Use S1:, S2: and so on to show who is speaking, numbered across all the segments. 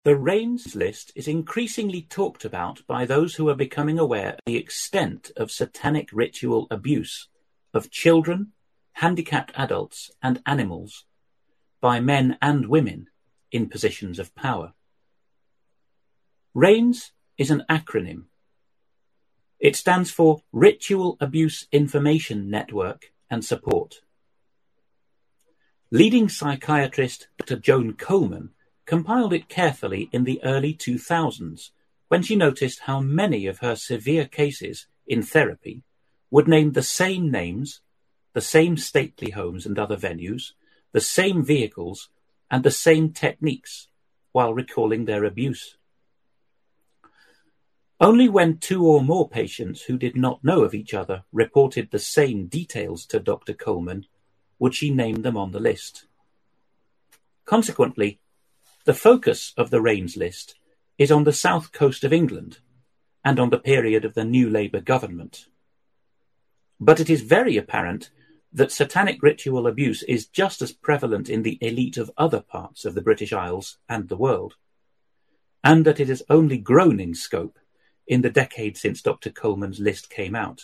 S1: The Raines list is increasingly talked about by those who are becoming aware of the extent of satanic ritual abuse of children, handicapped adults, and animals by men and women in positions of power. Raines is an acronym. It stands for Ritual Abuse Information Network and Support. Leading psychiatrist Dr. Joan Coleman compiled it carefully in the early 2000s when she noticed how many of her severe cases in therapy would name the same names, the same stately homes and other venues, the same vehicles, and the same techniques while recalling their abuse. Only when two or more patients who did not know of each other reported the same details to Dr. Coleman would she name them on the list. Consequently, the focus of the Raines list is on the south coast of England and on the period of the new Labour government. But it is very apparent that satanic ritual abuse is just as prevalent in the elite of other parts of the British Isles and the world, and that it has only grown in scope in the decade since Dr. Coleman's list came out.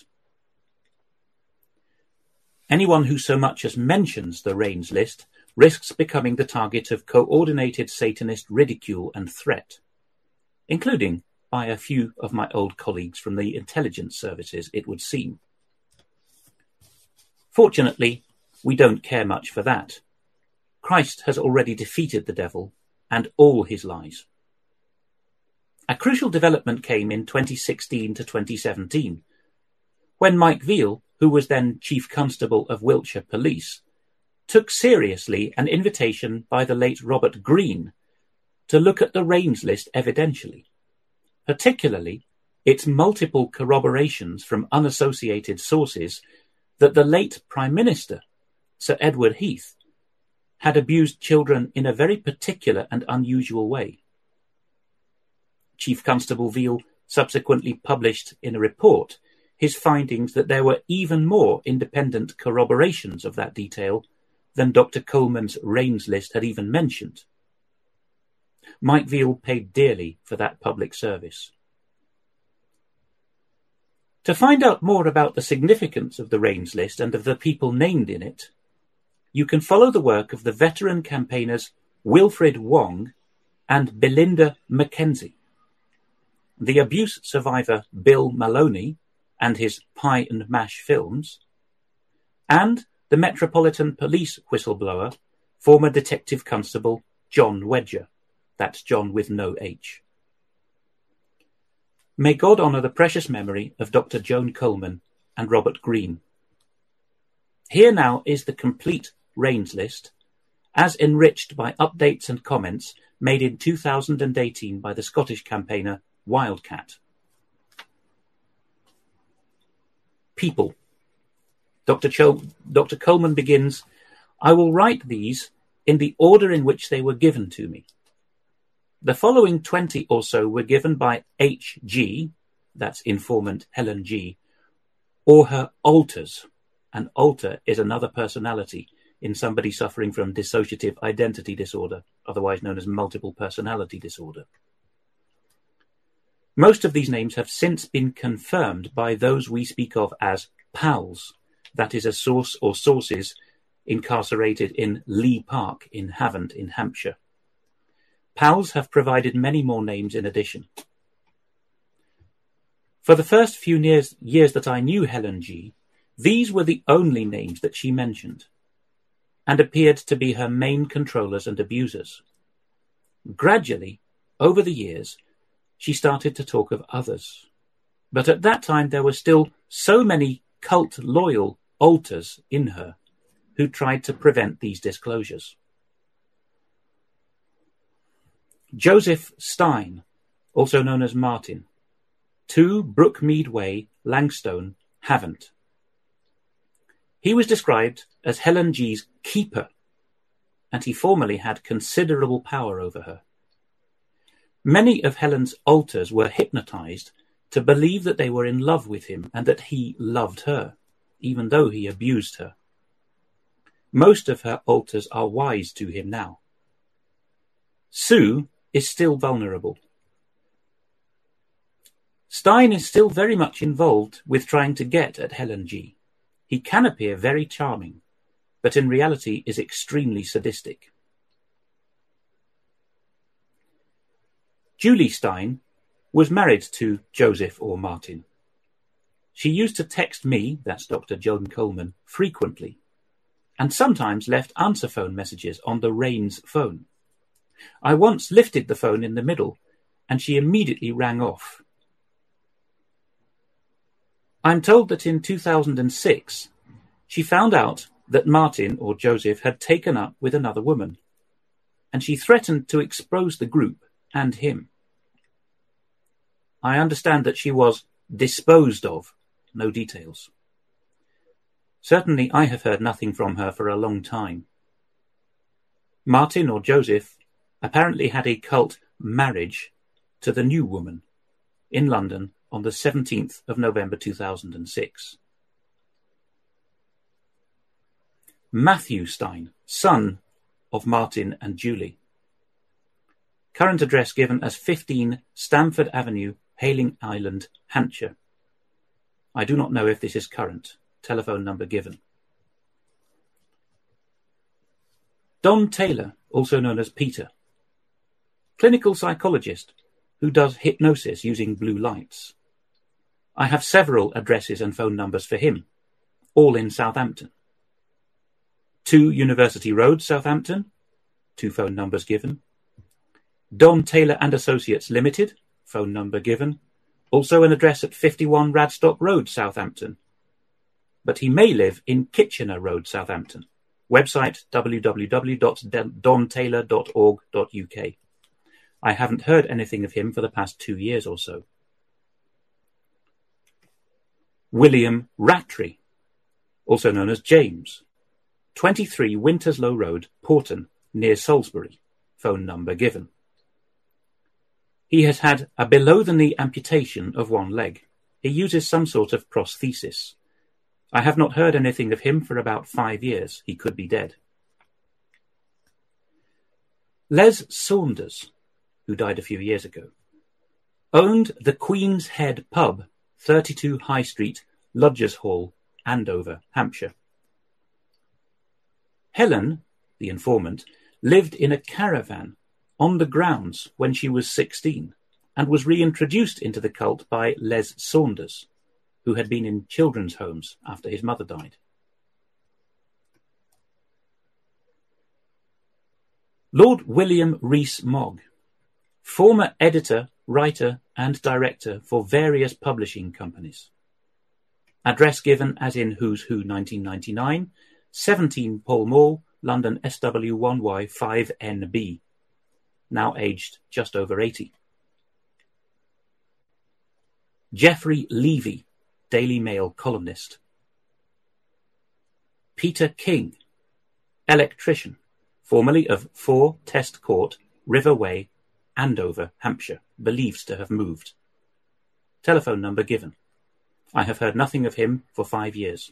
S1: Anyone who so much as mentions the Raines list risks becoming the target of coordinated Satanist ridicule and threat, including by a few of my old colleagues from the intelligence services, it would seem. Fortunately, we don't care much for that. Christ has already defeated the devil and all his lies. A crucial development came in 2016 to 2017, when Mike Veal, who was then Chief Constable of Wiltshire Police, took seriously an invitation by the late Robert Greene to look at the Raines list evidentially, particularly its multiple corroborations from unassociated sources that the late Prime Minister, Sir Edward Heath, had abused children in a very particular and unusual way. Chief Constable Veal subsequently published in a report his findings that there were even more independent corroborations of that detail than Dr. Coleman's Raines list had even mentioned. Mike Veal paid dearly for that public service. To find out more about the significance of the Raines list and of the people named in it, you can follow the work of the veteran campaigners Wilfred Wong and Belinda Mackenzie, the abuse survivor Bill Maloney and his Pie and Mash films, and the Metropolitan Police whistleblower, former Detective Constable John Wedger. That's John with no H. May God honour the precious memory of Dr. Joan Coleman and Robert Greene. Here now is the complete Raines list, as enriched by updates and comments made in 2018 by the Scottish campaigner Wildcat. People. Dr. Coleman begins, I will write these in the order in which they were given to me. The following 20 or so were given by H.G., that's informant Helen G., or her alters. An alter is another personality in somebody suffering from dissociative identity disorder, otherwise known as multiple personality disorder. Most of these names have since been confirmed by those we speak of as pals, that is a source or sources incarcerated in Lee Park in Havant in Hampshire. Pals have provided many more names in addition. For the first few years that I knew Helen G., these were the only names that she mentioned, and appeared to be her main controllers and abusers. Gradually, over the years, she started to talk of others. But at that time there were still so many cult-loyal alters in her who tried to prevent these disclosures. Joseph Stein, also known as Martin, 2 Brookmead Way, Langstone, Havant. He was described as Helen G.'s keeper, and he formerly had considerable power over her. Many of Helen's alters were hypnotized to believe that they were in love with him and that he loved her, even though he abused her. Most of her alters are wise to him now. Sue is still vulnerable. Stein is still very much involved with trying to get at Helen G. He can appear very charming, but in reality is extremely sadistic. Julie Stein was married to Joseph or Martin. She used to text me, that's Dr. John Coleman, frequently, and sometimes left answer phone messages on the Rains phone. I once lifted the phone in the middle, and she immediately rang off. I'm told that in 2006, she found out that Martin or Joseph had taken up with another woman, and she threatened to expose the group and him. I understand that she was disposed of, no details. Certainly I have heard nothing from her for a long time. Martin or Joseph apparently had a cult marriage to the new woman in London on the 17th of November 2006. Matthew Stein, son of Martin and Julie. Current address given as 15 Stamford Avenue, Hayling Island, Hampshire. I do not know if this is current. Telephone number given. Don Taylor, also known as Peter. Clinical psychologist who does hypnosis using blue lights. I have several addresses and phone numbers for him, all in Southampton. 2 University Road, Southampton. 2 phone numbers given. Don Taylor and Associates Limited, phone number given. Also an address at 51 Radstock Road, Southampton. But he may live in Kitchener Road, Southampton. Website www.dontaylor.org.uk. I haven't heard anything of him for the past 2 years or so. William Rattray, also known as James. 23 Winterslow Road, Porton, near Salisbury. Phone number given. He has had a below-the-knee amputation of one leg. He uses some sort of prosthesis. I have not heard anything of him for about 5 years. He could be dead. Les Saunders, who died a few years ago, owned the Queen's Head pub, 32 High Street, Lodgers Hall, Andover, Hampshire. Helen, the informant, lived in a caravan on the grounds when she was 16 and was reintroduced into the cult by Les Saunders, who had been in children's homes after his mother died. Lord William Rees-Mogg, former editor, writer and director for various publishing companies. Address given as in Who's Who 1999, 17 Pall Mall, London SW1Y5NB. Now aged just over 80. Geoffrey Levy, Daily Mail columnist. Peter King, electrician, formerly of 4 Test Court, River Way, Andover, Hampshire, believed to have moved. Telephone number given. I have heard nothing of him for 5 years.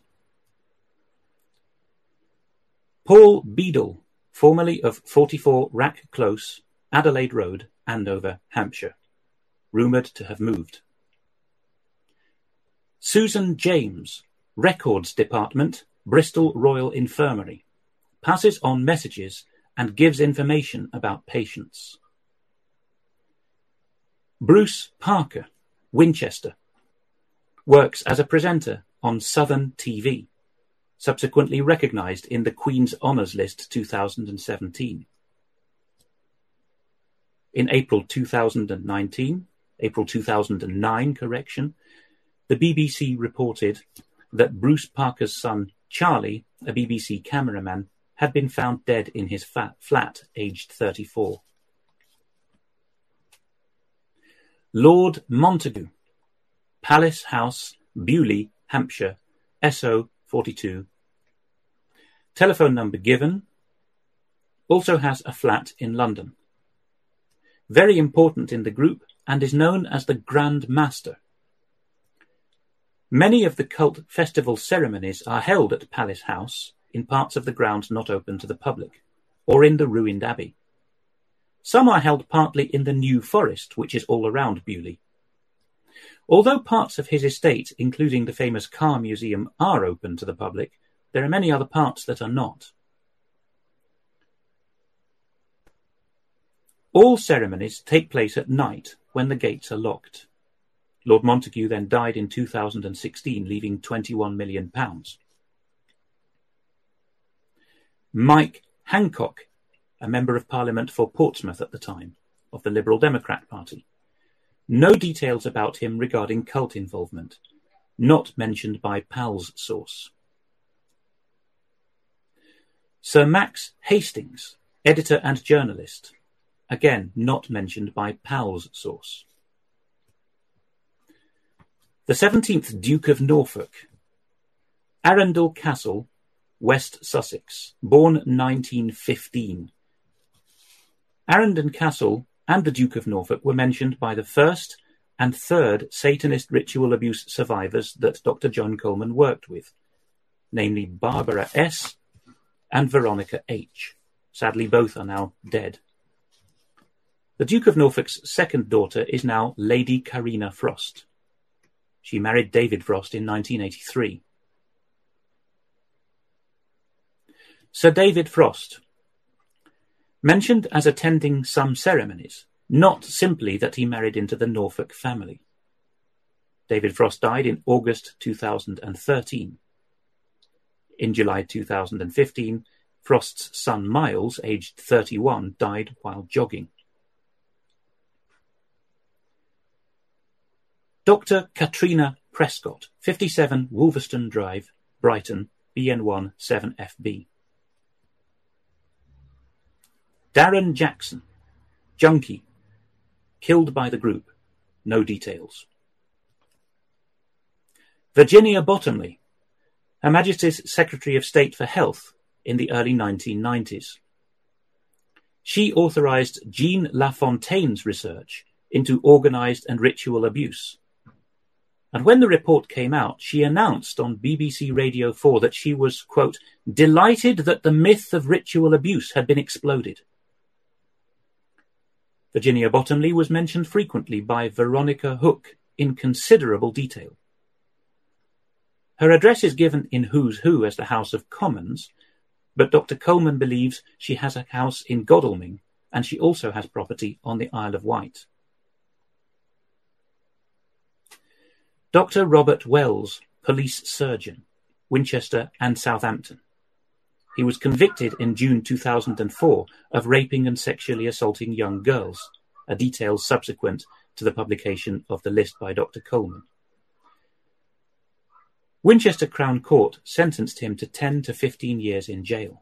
S1: Paul Beadle, formerly of 44 Rack Close, Adelaide Road, Andover, Hampshire, rumoured to have moved. Susan James, Records Department, Bristol Royal Infirmary, passes on messages and gives information about patients. Bruce Parker, Winchester, works as a presenter on Southern TV, subsequently recognised in the Queen's Honours List 2017. In April 2009, the BBC reported that Bruce Parker's son, Charlie, a BBC cameraman, had been found dead in his flat, aged 34. Lord Montagu, Palace House, Bewley, Hampshire, SO 42. Telephone number given. Also has a flat in London. Very important in the group and is known as the Grand Master. Many of the cult festival ceremonies are held at Palace House in parts of the grounds not open to the public, or in the ruined abbey. Some are held partly in the New Forest, which is all around Beaulieu. Although parts of his estate, including the famous car museum, are open to the public, there are many other parts that are not. All ceremonies take place at night when the gates are locked. Lord Montagu then died in 2016, leaving £21 million. Mike Hancock, a Member of Parliament for Portsmouth at the time, of the Liberal Democrat Party. No details about him regarding cult involvement, not mentioned by Powell's source. Sir Max Hastings, editor and journalist, again not mentioned by Powell's source. The 17th Duke of Norfolk, Arundel Castle, West Sussex, born 1915. Arundel Castle and the Duke of Norfolk were mentioned by the first and third Satanist ritual abuse survivors that Dr. John Coleman worked with, namely Barbara S. and Veronica H. Sadly, both are now dead. The Duke of Norfolk's second daughter is now Lady Carina Frost. She married David Frost in 1983. Sir David Frost, mentioned as attending some ceremonies, not simply that he married into the Norfolk family. David Frost died in August 2013. In July 2015, Frost's son Miles, aged 31, died while jogging. Dr. Katrina Prescott, 57 Wolverston Drive, Brighton, BN1 7FB. Darren Jackson, junkie, killed by the group, no details. Virginia Bottomley, Her Majesty's Secretary of State for Health in the early 1990s. She authorised Jean Lafontaine's research into organised and ritual abuse. And when the report came out, she announced on BBC Radio 4 that she was, quote, delighted that the myth of ritual abuse had been exploded. Virginia Bottomley was mentioned frequently by Veronica Hook in considerable detail. Her address is given in Who's Who as the House of Commons, but Dr. Coleman believes she has a house in Godalming, and she also has property on the Isle of Wight. Dr. Robert Wells, police surgeon, Winchester and Southampton. He was convicted in June 2004 of raping and sexually assaulting young girls, a detail subsequent to the publication of the list by Dr. Coleman. Winchester Crown Court sentenced him to 10 to 15 years in jail.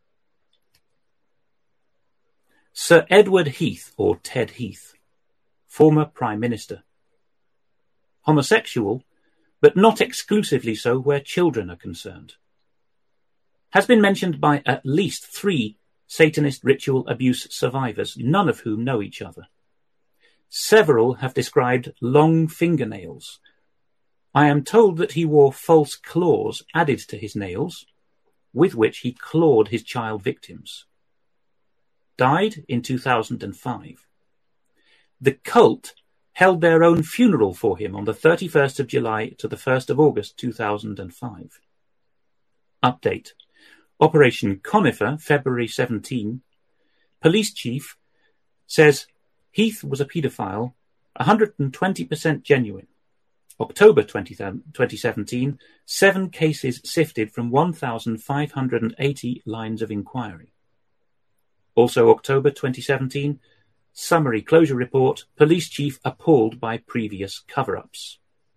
S1: Sir Edward Heath, or Ted Heath, former Prime Minister. Homosexual, but not exclusively so where children are concerned. Has been mentioned by at least 3 Satanist ritual abuse survivors, none of whom know each other. Several have described long fingernails. I am told that he wore false claws added to his nails, with which he clawed his child victims. Died in 2005. The cult held their own funeral for him on the 31st of July to the 1st of August 2005. Update. Operation Conifer, February 17. Police chief says Heath was a paedophile, 120% genuine. October 2017, 7 cases sifted from 1,580 lines of inquiry. Also October 2017, summary closure report, police chief appalled by previous cover-ups.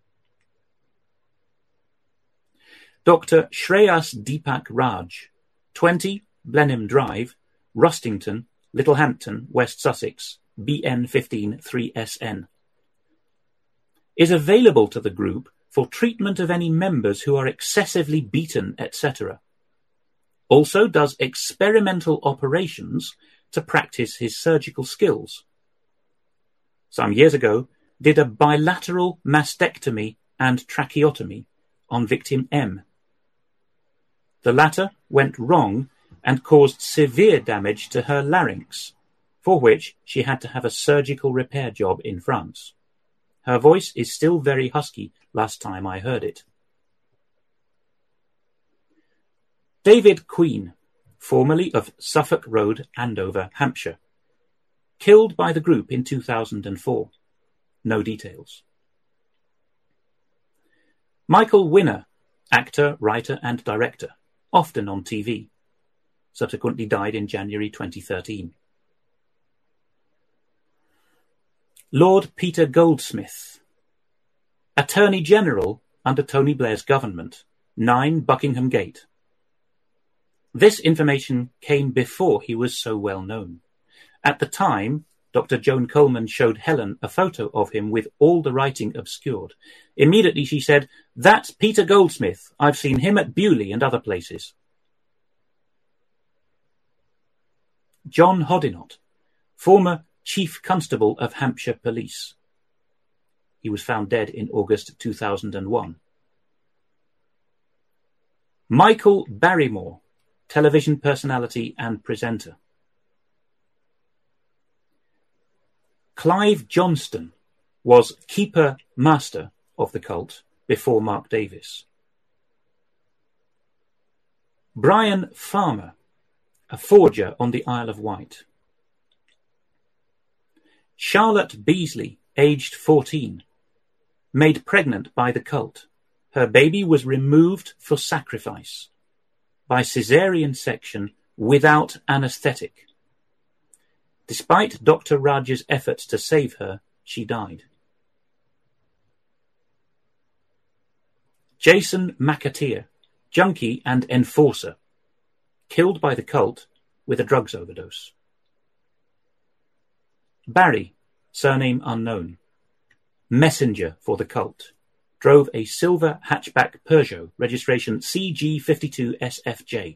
S1: Dr. Shreyas Deepak Raj, 20 Blenheim Drive, Rustington, Littlehampton, West Sussex, BN15 3SN. Is available to the group for treatment of any members who are excessively beaten, etc. Also does experimental operations to practice his surgical skills. Some years ago, did a bilateral mastectomy and tracheotomy on victim M. The latter went wrong and caused severe damage to her larynx, for which she had to have a surgical repair job in France. Her voice is still very husky last time I heard it. David Queen, formerly of Suffolk Road, Andover, Hampshire. Killed by the group in 2004. No details. Michael Winner, actor, writer and director, often on TV. Subsequently died in January 2013. Lord Peter Goldsmith, Attorney General under Tony Blair's government, 9 Buckingham Gate. This information came before he was so well known. At the time, Dr. Joan Coleman showed Helen a photo of him with all the writing obscured. Immediately she said, "That's Peter Goldsmith. I've seen him at Bewley and other places." John Hoddinott, former Chief Constable of Hampshire Police. He was found dead in August 2001. Michael Barrymore, television personality and presenter. Clive Johnston was keeper master of the cult before Mark Davis. Brian Farmer, a forger on the Isle of Wight. Charlotte Beasley, aged 14, made pregnant by the cult. Her baby was removed for sacrifice by caesarean section without anaesthetic. Despite Dr. Raj's efforts to save her, she died. Jason McAteer, junkie and enforcer, killed by the cult with a drugs overdose. Barry, surname unknown, messenger for the cult, drove a silver hatchback Peugeot, registration CG52SFJ.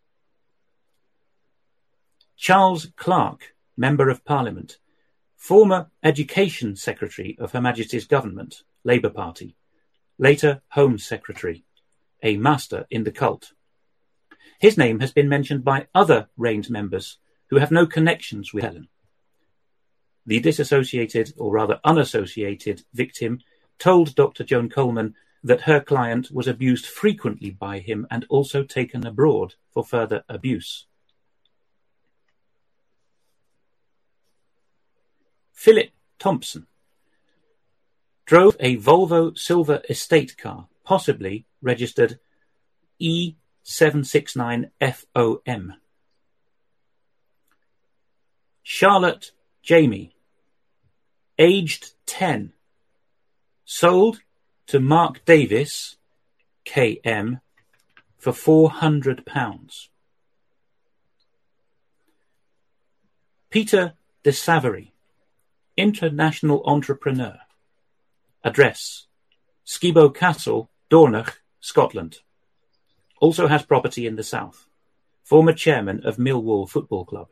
S1: Charles Clarke, Member of Parliament, former Education Secretary of Her Majesty's Government, Labour Party, later Home Secretary, a master in the cult. His name has been mentioned by other REIGNS members who have no connections with Helen. The disassociated, or rather unassociated, victim told Dr. Joan Coleman that her client was abused frequently by him and also taken abroad for further abuse. Philip Thompson drove a Volvo Silver estate car, possibly registered E769FOM. Charlotte Jamie, aged 10, sold to Mark Davis, KM, for £400. Peter de Savary, international entrepreneur. Address: Skibo Castle, Dornoch, Scotland. Also has property in the south. Former chairman of Millwall Football Club.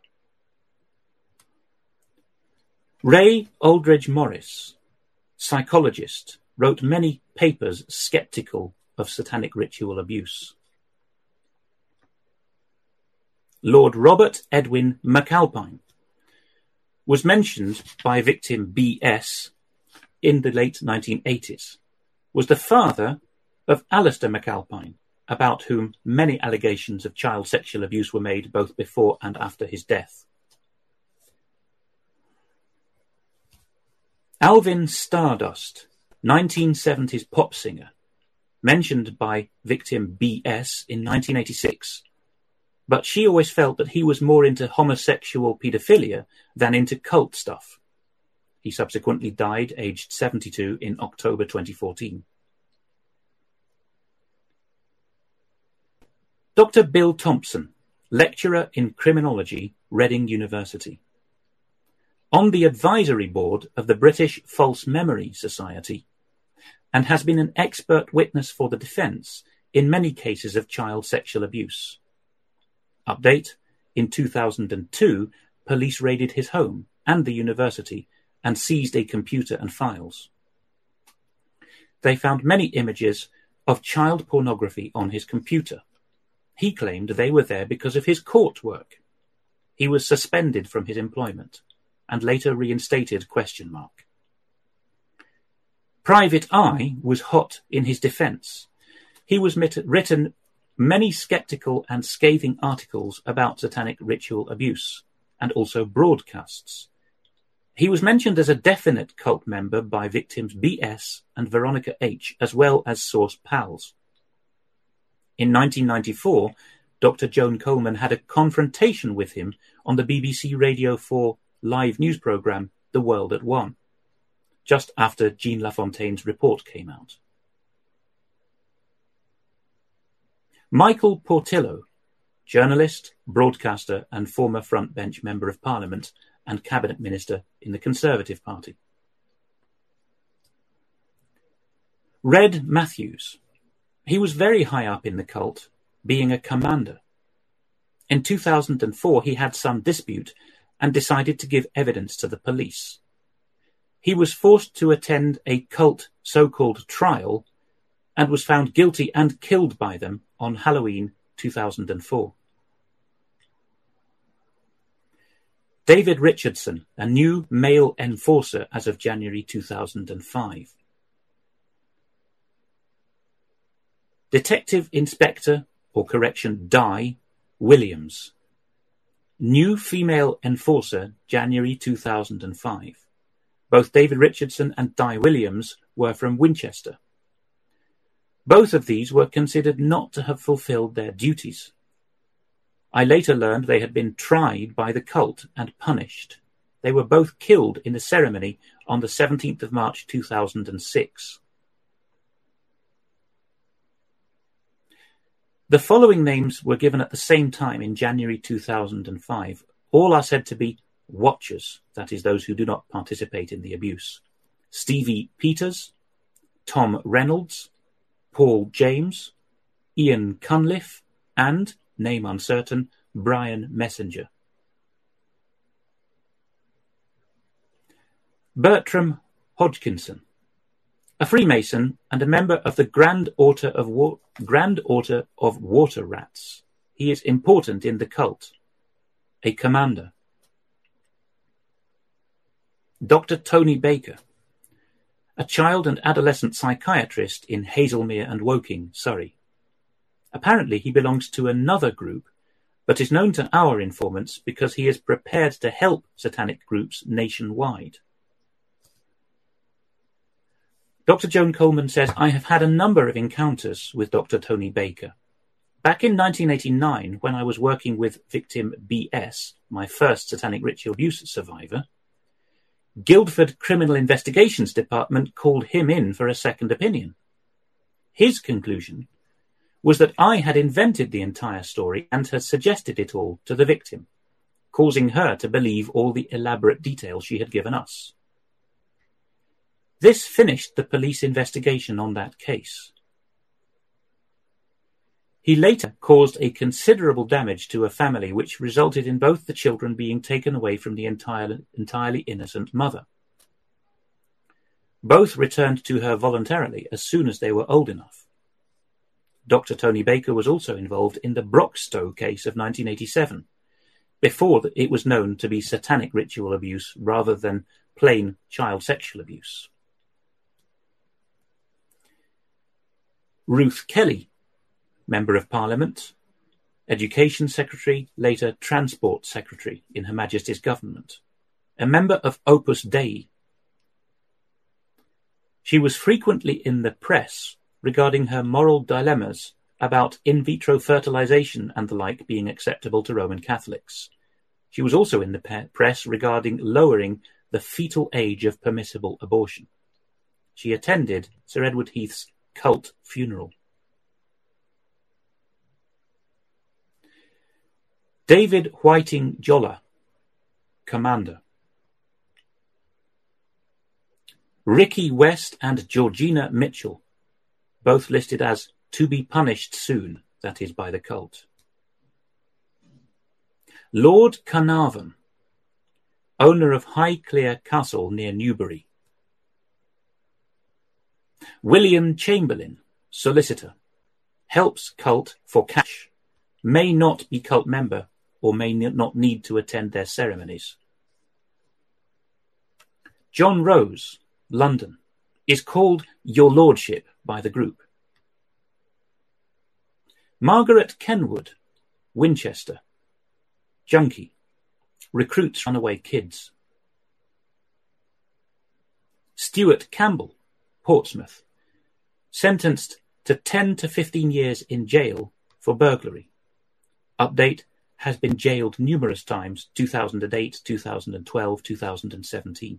S1: Ray Aldridge Morris, psychologist, wrote many papers sceptical of satanic ritual abuse. Lord Robert Edwin McAlpine was mentioned by victim B.S. in the late 1980s, was the father of Alistair McAlpine, about whom many allegations of child sexual abuse were made both before and after his death. Alvin Stardust, 1970s pop singer, mentioned by victim B.S. in 1986, but she always felt that he was more into homosexual paedophilia than into cult stuff. He subsequently died aged 72 in October 2014. Dr. Bill Thompson, lecturer in criminology, Reading University. On the advisory board of the British False Memory Society, and has been an expert witness for the defence in many cases of child sexual abuse. Update: in 2002, police raided his home and the university and seized a computer and files. They found many images of child pornography on his computer. He claimed they were there because of his court work. He was suspended from his employment. and later reinstated ? Private Eye was hot in his defence. He was written many sceptical and scathing articles about satanic ritual abuse, and also broadcasts. He was mentioned as a definite cult member by victims B.S. and Veronica H., as well as source pals. In 1994, Dr. Joan Coleman had a confrontation with him on the BBC Radio 4 live news programme The World at One, just after Jean Lafontaine's report came out. Michael Portillo, journalist, broadcaster and former frontbench Member of Parliament and Cabinet Minister in the Conservative Party. Red Matthews. He was very high up in the cult, being a commander. In 2004, he had some dispute and decided to give evidence to the police. He was forced to attend a cult so-called trial and was found guilty and killed by them on Halloween 2004. David Richardson, a new male enforcer as of January 2005. Detective Inspector, or correction, Di Williams. New female enforcer, January 2005. Both David Richardson and Di Williams were from Winchester. Both of these were considered not to have fulfilled their duties. I later learned they had been tried by the cult and punished. They were both killed in the ceremony on the 17th of March 2006. The following names were given at the same time in January 2005. All are said to be watchers, that is, those who do not participate in the abuse. Stevie Peters, Tom Reynolds, Paul James, Ian Cunliffe, and, name uncertain, Brian Messenger. Bertram Hodgkinson, a Freemason and a member of the Grand Order of Water Rats. He is important in the cult. A commander. Dr. Tony Baker, a child and adolescent psychiatrist in Hazelmere and Woking, Surrey. Apparently he belongs to another group, but is known to our informants because he is prepared to help satanic groups nationwide. Dr. Joan Coleman says, I have had a number of encounters with Dr. Tony Baker. Back in 1989, when I was working with victim B.S., my first satanic ritual abuse survivor, Guildford Criminal Investigations Department called him in for a second opinion. His conclusion was that I had invented the entire story and had suggested it all to the victim, causing her to believe all the elaborate details she had given us. This finished the police investigation on that case. He later caused a considerable damage to a family, which resulted in both the children being taken away from the entirely innocent mother. Both returned to her voluntarily as soon as they were old enough. Dr. Tony Baker was also involved in the Broxtowe case of 1987, before it was known to be satanic ritual abuse rather than plain child sexual abuse. Ruth Kelly, Member of Parliament, Education Secretary, later Transport Secretary in Her Majesty's government, a member of Opus Dei. She was frequently in the press regarding her moral dilemmas about in vitro fertilization and the like being acceptable to Roman Catholics. She was also in the press regarding lowering the fetal age of permissible abortion. She attended Sir Edward Heath's cult funeral. David Whiting Jolla, Commander. Ricky West and Georgina Mitchell, both listed as to be punished soon, that is by the cult. Lord Carnarvon, owner of Highclere Castle near Newbury. William Chamberlain, solicitor, helps cult for cash, may not be cult member or may not need to attend their ceremonies. John Rose, London, is called Your Lordship by the group. Margaret Kenwood, Winchester, junkie, recruits runaway kids. Stuart Campbell, Portsmouth, sentenced to 10 to 15 years in jail for burglary. Update, has been jailed numerous times, 2008, 2012, 2017.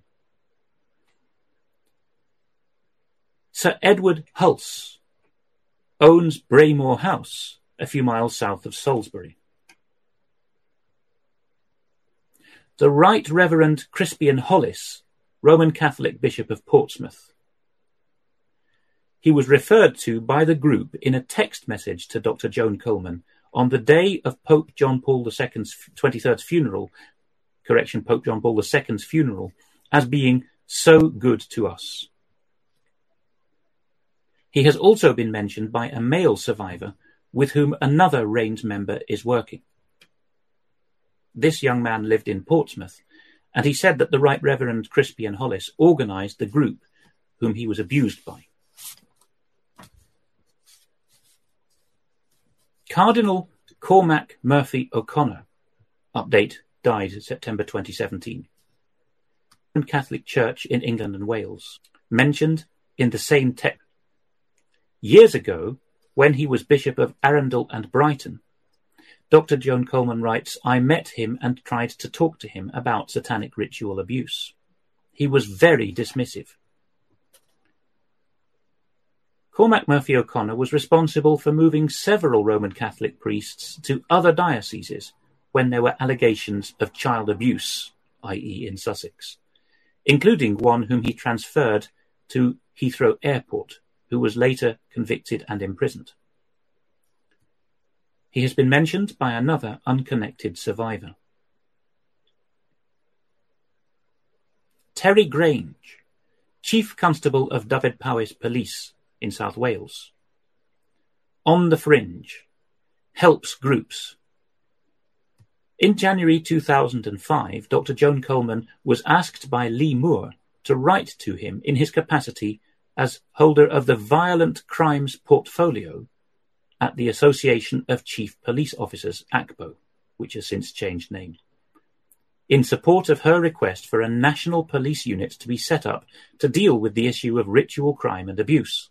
S1: Sir Edward Hulse owns Braymore House, a few miles south of Salisbury. The Right Reverend Crispian Hollis, Roman Catholic Bishop of Portsmouth. He was referred to by the group in a text message to Dr. Joan Coleman on the day of Pope John Paul II's 23rd funeral, Pope John Paul II's funeral, as being so good to us. He has also been mentioned by a male survivor with whom another REIGNS member is working. This young man lived in Portsmouth, and he said that the Right Reverend Crispian Hollis organised the group whom he was abused by. Cardinal Cormac Murphy O'Connor, update, died September 2017. Roman Catholic Church in England and Wales, mentioned in the same text. Years ago, when he was Bishop of Arundel and Brighton, Dr. Joan Coleman writes, I met him and tried to talk to him about satanic ritual abuse. He was very dismissive. Cormac Murphy O'Connor was responsible for moving several Roman Catholic priests to other dioceses when there were allegations of child abuse, i.e. in Sussex, including one whom he transferred to Heathrow Airport, who was later convicted and imprisoned. He has been mentioned by another unconnected survivor. Terry Grange, Chief Constable of Dyfed-Powys Police in South Wales. On the Fringe, helps groups. In January 2005, Dr. Joan Coleman was asked by Lee Moore to write to him in his capacity as holder of the Violent Crimes Portfolio at the Association of Chief Police Officers, ACPO, which has since changed name, in support of her request for a national police unit to be set up to deal with the issue of ritual crime and abuse.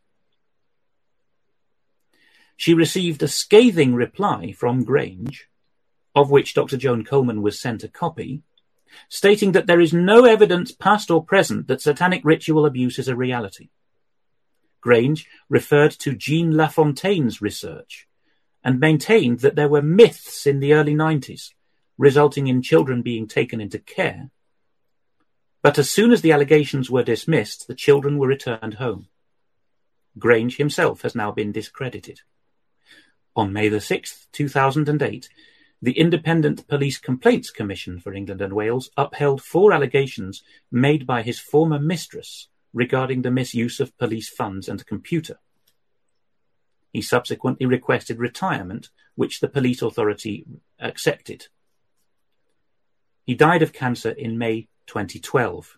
S1: She received a scathing reply from Grange, of which Dr. Joan Coleman was sent a copy, stating that there is no evidence past or present that satanic ritual abuse is a reality. Grange referred to Jean Lafontaine's research and maintained that there were myths in the early 90s, resulting in children being taken into care. But as soon as the allegations were dismissed, the children were returned home. Grange himself has now been discredited. On May 6, 2008, the Independent Police Complaints Commission for England and Wales upheld 4 allegations made by his former mistress regarding the misuse of police funds and computer. He subsequently requested retirement, which the police authority accepted. He died of cancer in May 2012.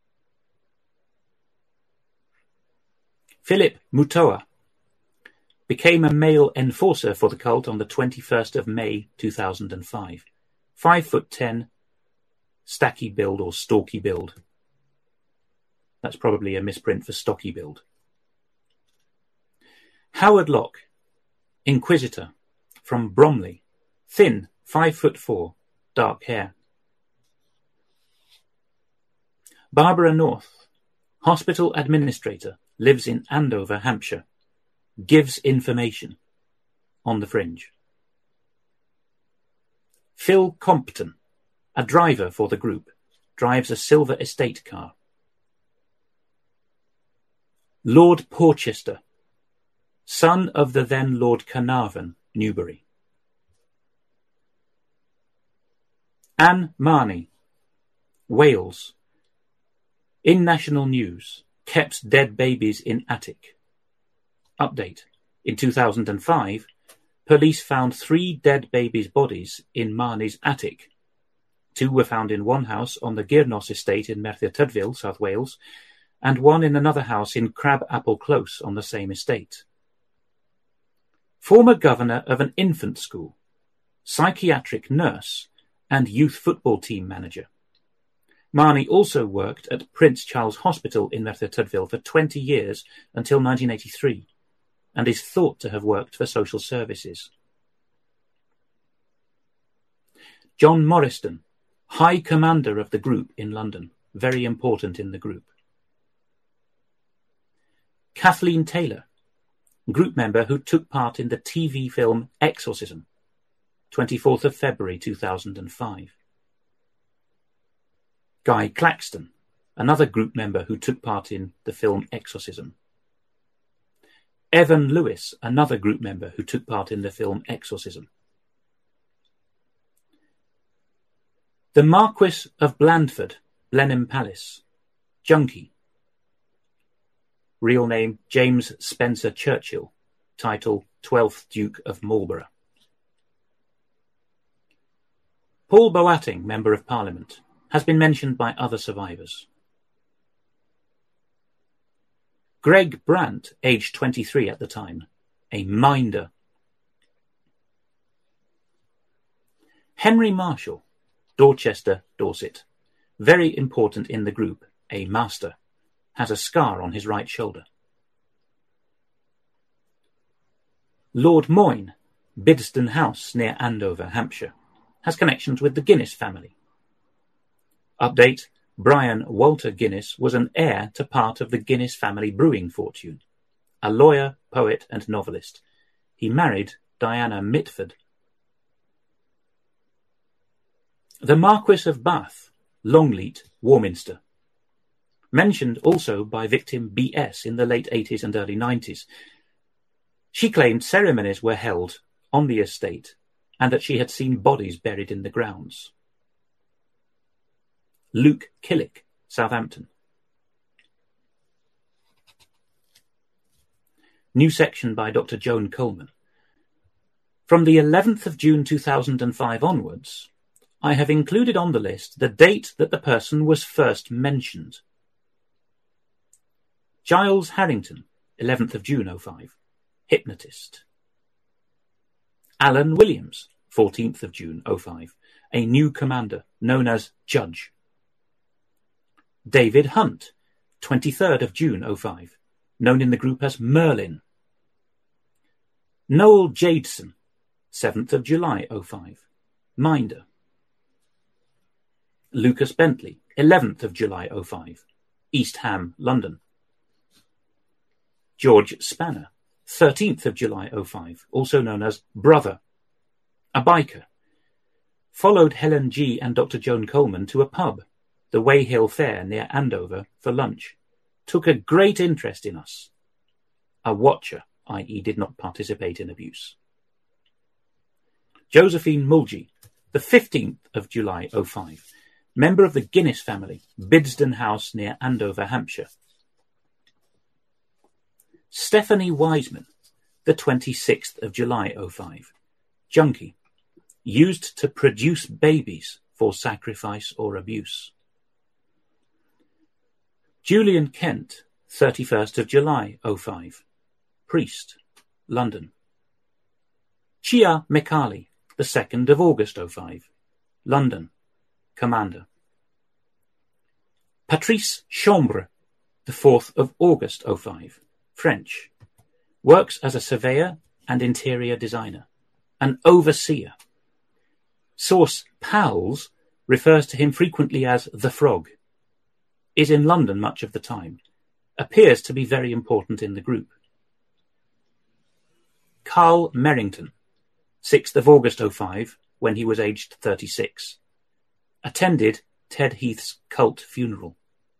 S1: Philip Mutoa became a male enforcer for the cult on the 21st of May 2005. 5'10", stacky build or stalky build. That's probably a misprint for stocky build. Howard Locke, Inquisitor, from Bromley, thin, 5'4", dark hair. Barbara North, Hospital Administrator, lives in Andover, Hampshire, gives information. On the Fringe. Phil Compton, a driver for the group, drives a silver estate car. Lord Porchester, son of the then Lord Carnarvon, Newbury. Anne Marnie, Wales. In National News, keeps dead babies in attic. Update. In 2005, police found 3 dead babies' bodies in Marnie's attic. 2 were found in one house on the Girnos estate in Merthyr Tydfil, South Wales, and 1 in another house in Crabapple Close on the same estate. Former governor of an infant school, psychiatric nurse, and youth football team manager. Marnie also worked at Prince Charles Hospital in Merthyr Tydfil for 20 years until 1983, and is thought to have worked for social services. John Morriston, High Commander of the group in London, very important in the group. Kathleen Taylor, group member who took part in the TV film Exorcism, 24th of February 2005. Guy Claxton, another group member who took part in the film Exorcism. Evan Lewis, another group member who took part in the film Exorcism. The Marquis of Blandford, Blenheim Palace, junkie. Real name James Spencer Churchill, title 12th Duke of Marlborough. Paul Boateng, Member of Parliament, has been mentioned by other survivors. Greg Brandt, aged 23 at the time, a minder. Henry Marshall, Dorchester, Dorset, very important in the group, a master, has a scar on his right shoulder. Lord Moyne, Bidston House near Andover, Hampshire, has connections with the Guinness family. Update: Brian Walter Guinness was an heir to part of the Guinness family brewing fortune, a lawyer, poet and novelist. He married Diana Mitford. The Marquis of Bath, Longleat, Warminster. Mentioned also by victim B.S. in the late 80s and early 90s. She claimed ceremonies were held on the estate and that she had seen bodies buried in the grounds. Luke Killick, Southampton. New section by Dr. Joan Coleman. From the 11th of June 2005 onwards, I have included on the list the date that the person was first mentioned. Giles Harrington, 11th of June 05, hypnotist. Alan Williams, 14th of June 05, a new commander known as Judge. David Hunt, 23rd of June 05, known in the group as Merlin. Noel Jadeson, 7th of July 05, minder. Lucas Bentley, 11th of July 05, East Ham, London. George Spanner, 13th of July 05, also known as Brother, a biker. Followed Helen G. and Dr. Joan Coleman to a pub, the Weyhill Fair near Andover, for lunch. Took a great interest in us. A watcher, i.e. did not participate in abuse. Josephine Mulgee, the 15th of July 05, member of the Guinness family, Bidston House near Andover, Hampshire. Stephanie Wiseman, the 26th of July 05, junkie, used to produce babies for sacrifice or abuse. Julian Kent, 31st of July 05, priest, London. Chia Mekali, the 2nd of August 05, London, commander. Patrice Chambre, the 4th of August 05, French, works as a surveyor and interior designer, an overseer. Source Pals refers to him frequently as the Frog, is in London much of the time, appears to be very important in the group. Carl Merrington, 6th of August 05, when he was aged 36, attended Ted Heath's cult funeral.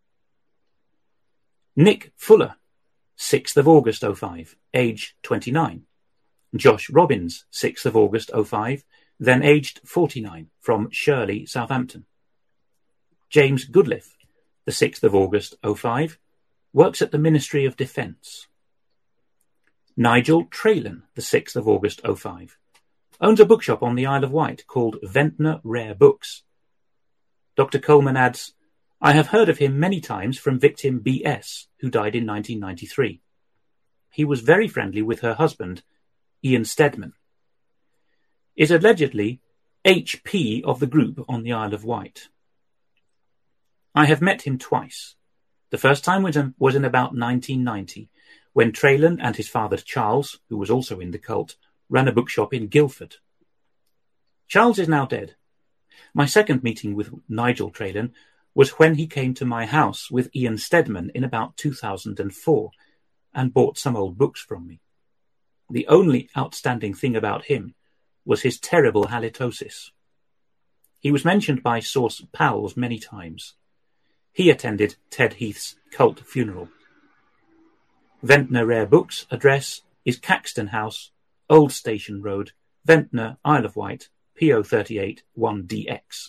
S1: Nick Fuller, 6th of August 05, age 29. Josh Robbins, 6th of August 05, then aged 49, from Shirley, Southampton. James Goodliffe, the 6th of August 05, works at the Ministry of Defence. Nigel Traylan, the 6th of August 05, owns a bookshop on the Isle of Wight called Ventnor Rare Books. Dr. Coleman adds, I have heard of him many times from victim B.S., who died in 1993. He was very friendly with her husband, Ian Stedman. Is allegedly HP of the group on the Isle of Wight. I have met him twice. The first time was in about 1990, when Traylan and his father Charles, who was also in the cult, ran a bookshop in Guildford. Charles is now dead. My second meeting with Nigel Traylan was when he came to my house with Ian Stedman in about 2004 and bought some old books from me. The only outstanding thing about him was his terrible halitosis. He was mentioned by source pals many times. He attended Ted Heath's cult funeral. Ventnor Rare Books address is Caxton House, Old Station Road, Ventnor, Isle of Wight, PO 38 1DX.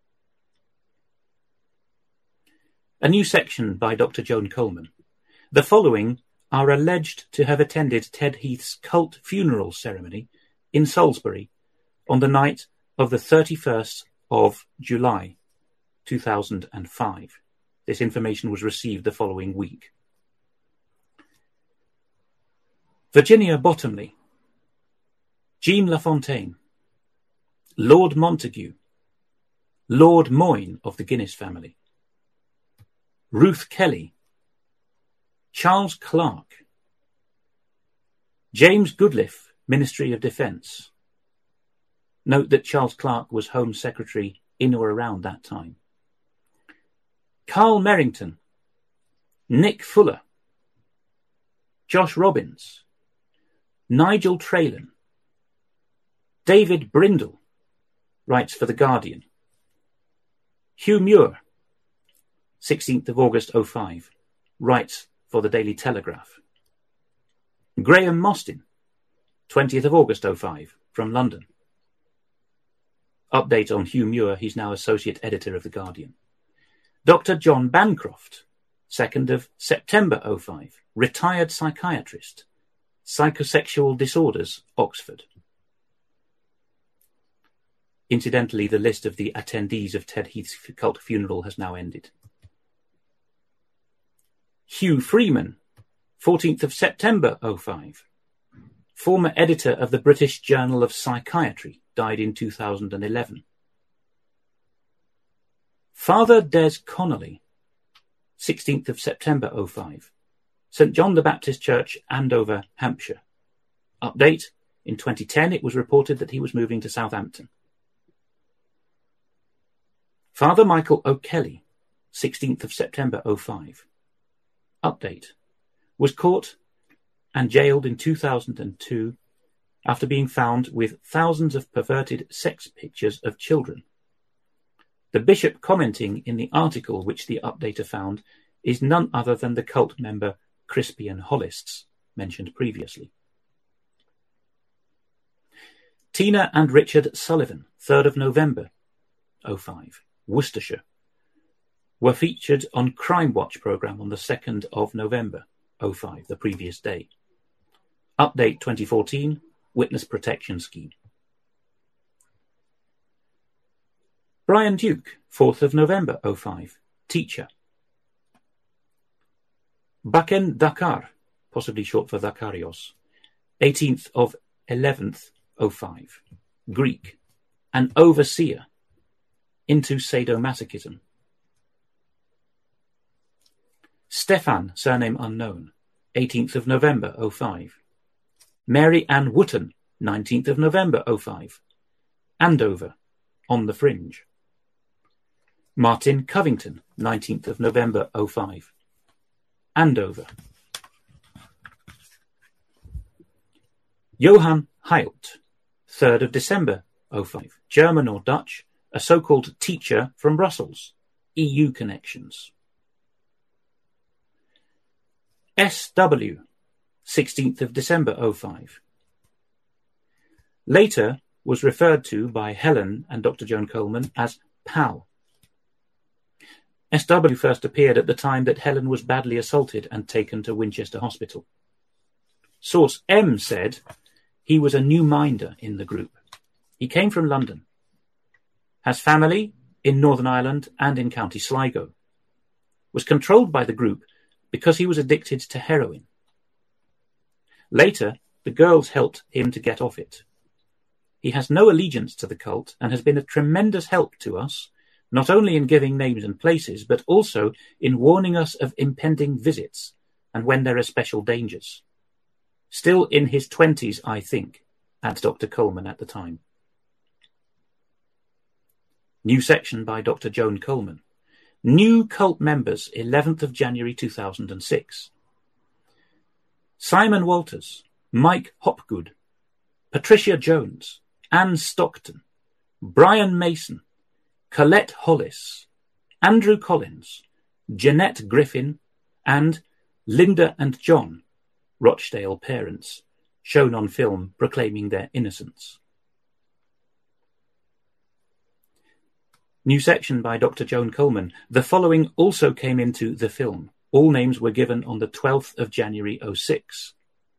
S1: A new section by Dr. Joan Coleman. The following are alleged to have attended Ted Heath's cult funeral ceremony in Salisbury on the night of the 31st of July 2005. This information was received the following week. Virginia Bottomley, Jean Lafontaine, Lord Montague, Lord Moyne of the Guinness family, Ruth Kelly, Charles Clarke, James Goodliffe, Ministry of Defence. Note that Charles Clarke was Home Secretary in or around that time. Carl Merrington, Nick Fuller, Josh Robbins, Nigel Traylan, David Brindle, writes for The Guardian, Hugh Muir, 16th of August 05, writes for the Daily Telegraph, Graham Mostyn, 20th of August 05, from London. Update on Hugh Muir, he's now Associate Editor of The Guardian. Dr. John Bancroft, 2nd of September 05, retired psychiatrist, Psychosexual Disorders, Oxford. Incidentally, the list of the attendees of Ted Heath's cult funeral has now ended. Hugh Freeman, 14th of September 05, former editor of the British Journal of Psychiatry, died in 2011. Father Des Connolly, 16th of September 05, St John the Baptist Church, Andover, Hampshire. Update, in 2010 it was reported that he was moving to Southampton. Father Michael O'Kelly, 16th of September 05. Update, was caught and jailed in 2002 after being found with thousands of perverted sex pictures of children. The bishop commenting in the article which the updater found is none other than the cult member Crispian Hollists, mentioned previously. Tina and Richard Sullivan, 3rd of November 05, Worcestershire, were featured on Crime Watch programme on the 2nd of November 05, the previous day. Update 2014, Witness Protection Scheme. Brian Duke, 4th of November 05, teacher. Baken Dakar, possibly short for Dakarios, 18th of 11th 05, Greek, an overseer, into sadomasochism. Stefan, surname unknown, 18th of November 05. Mary Ann Wotton, 19th of November 05. Andover, on the fringe. Martin Covington, 19th of November 05. Andover. Johann Heilt, 3rd of December 05. German or Dutch, a so-called teacher from Brussels. EU connections. S.W., 16th of December 05. Later was referred to by Helen and Dr. Joan Coleman as Pal. S.W. first appeared at the time that Helen was badly assaulted and taken to Winchester Hospital. Source M said he was a new minder in the group. He came from London, has family in Northern Ireland and in County Sligo, was controlled by the group because he was addicted to heroin. Later, the girls helped him to get off it. He has no allegiance to the cult and has been a tremendous help to us, not only in giving names and places, but also in warning us of impending visits and when there are special dangers. Still in his 20s, I think, adds Dr. Coleman at the time. New section by Dr. Joan Coleman. New cult members, 11th of January 2006. Simon Walters, Mike Hopgood, Patricia Jones, Anne Stockton, Brian Mason, Colette Hollis, Andrew Collins, Jeanette Griffin, and Linda and John, Rochdale parents, shown on film proclaiming their innocence. New section by Dr. Joan Coleman. The following also came into the film. All names were given on the 12th of January 2006.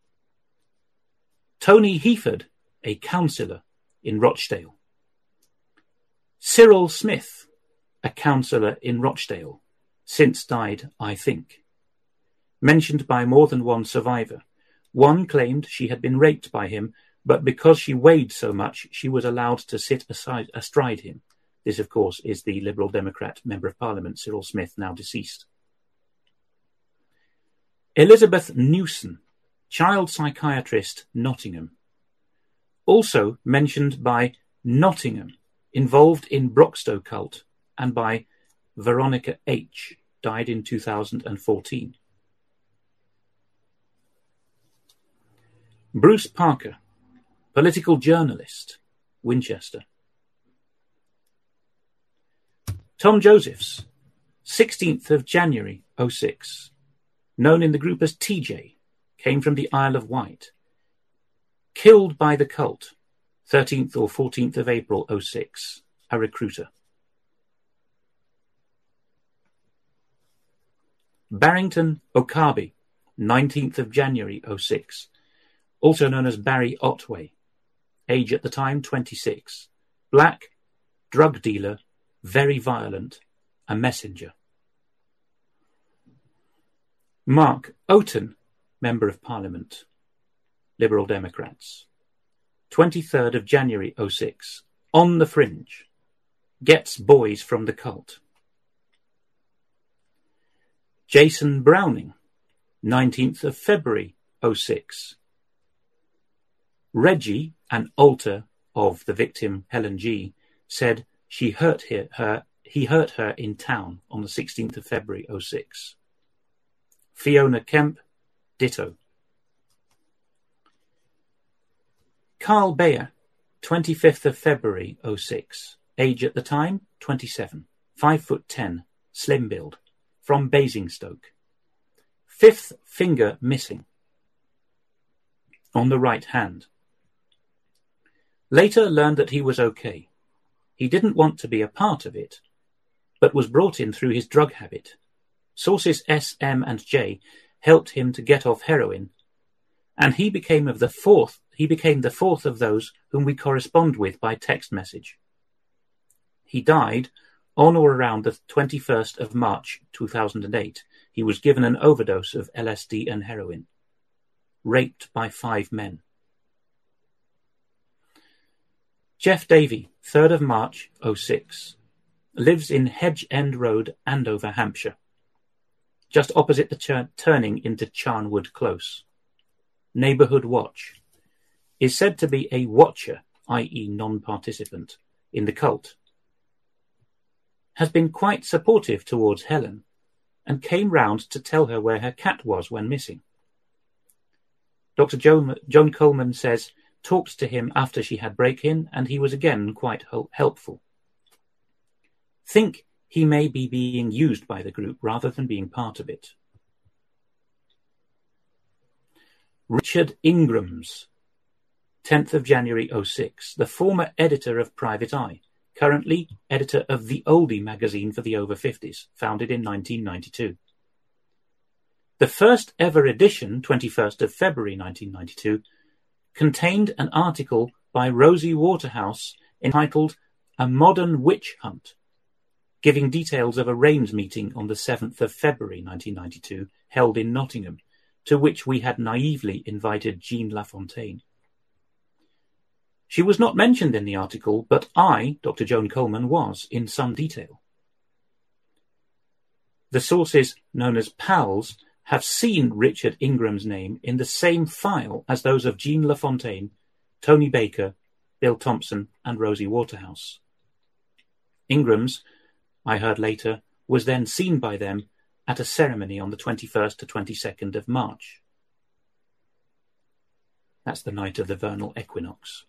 S1: Tony Heaford, a councillor in Rochdale. Cyril Smith, a councillor in Rochdale, since died, I think. Mentioned by more than one survivor. One claimed she had been raped by him, but because she weighed so much, she was allowed to sit astride him. This, of course, is the Liberal Democrat Member of Parliament, Cyril Smith, now deceased. Elizabeth Newson, child psychiatrist, Nottingham. Also mentioned by Nottingham, involved in Broxtowe cult, and by Veronica H., died in 2014. Bruce Parker, political journalist, Winchester. Tom Josephs, 16th of January 2006, known in the group as TJ, came from the Isle of Wight. Killed by the cult, 13th or 14th of April 2006, a recruiter. Barrington Okabe, 19th of January 2006, also known as Barry Otway, age at the time 26, black, drug dealer, very violent, a messenger. Mark Oaten, Member of Parliament, Liberal Democrats, 23rd of January 2006, on the fringe, gets boys from the cult. Jason Browning, 19th of February 2006. Reggie, an alter of the victim Helen G., said he hurt her in town on the 16th of February 2006. Fiona Kemp, ditto. Carl Bayer, 25th of February 2006, age at the time 27, 5'10", slim build, from Basingstoke. Fifth finger missing on the right hand. Later learned that he was okay. He didn't want to be a part of it, but was brought in through his drug habit. Sources S, M, and J helped him to get off heroin, and he became the fourth of those whom we correspond with by text message. He died on or around the 21st of March 2008. He was given an overdose of LSD and heroin. Raped by 5 men. Jeff Davey, 3rd of March 2006. Lives in Hedge End Road, Andover, Hampshire, just opposite the turning into Charnwood Close. Neighbourhood Watch. Is said to be a watcher, i.e. non-participant, in the cult. Has been quite supportive towards Helen, and came round to tell her where her cat was when missing. Dr. Joan Coleman says, talked to him after she had break-in, and he was again quite helpful. Think he may be being used by the group rather than being part of it. Richard Ingrams, 10th of January 2006, the former editor of Private Eye, currently editor of The Oldie magazine for the over 50s, founded in 1992. The first ever edition, 21st of February 1992, contained an article by Rosie Waterhouse entitled A Modern Witch Hunt, giving details of a Reims meeting on the 7th of February 1992 held in Nottingham, to which we had naively invited Jean Lafontaine. She was not mentioned in the article, but I, Dr. Joan Coleman, was in some detail. The sources, known as PALs, have seen Richard Ingram's name in the same file as those of Jean Lafontaine, Tony Baker, Bill Thompson, and Rosie Waterhouse. Ingram's, I heard later, was then seen by them at a ceremony on the 21st to 22nd of March. That's the night of the vernal equinox.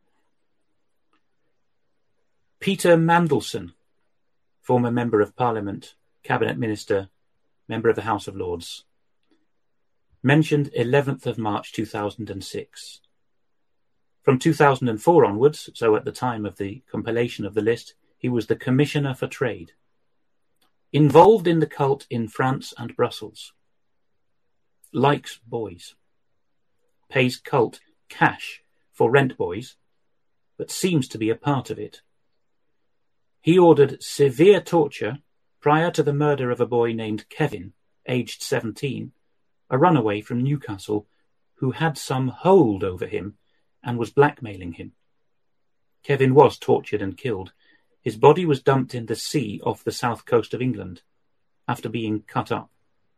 S1: Peter Mandelson, former Member of Parliament, Cabinet Minister, Member of the House of Lords, mentioned 11th of March 2006. From 2004 onwards, so at the time of the compilation of the list, he was the Commissioner for Trade. Involved in the cult in France and Brussels. Likes boys. Pays cult cash for rent boys, but seems to be a part of it. He ordered severe torture prior to the murder of a boy named Kevin, aged 17, a runaway from Newcastle, who had some hold over him and was blackmailing him. Kevin was tortured and killed. His body was dumped in the sea off the south coast of England after being cut up.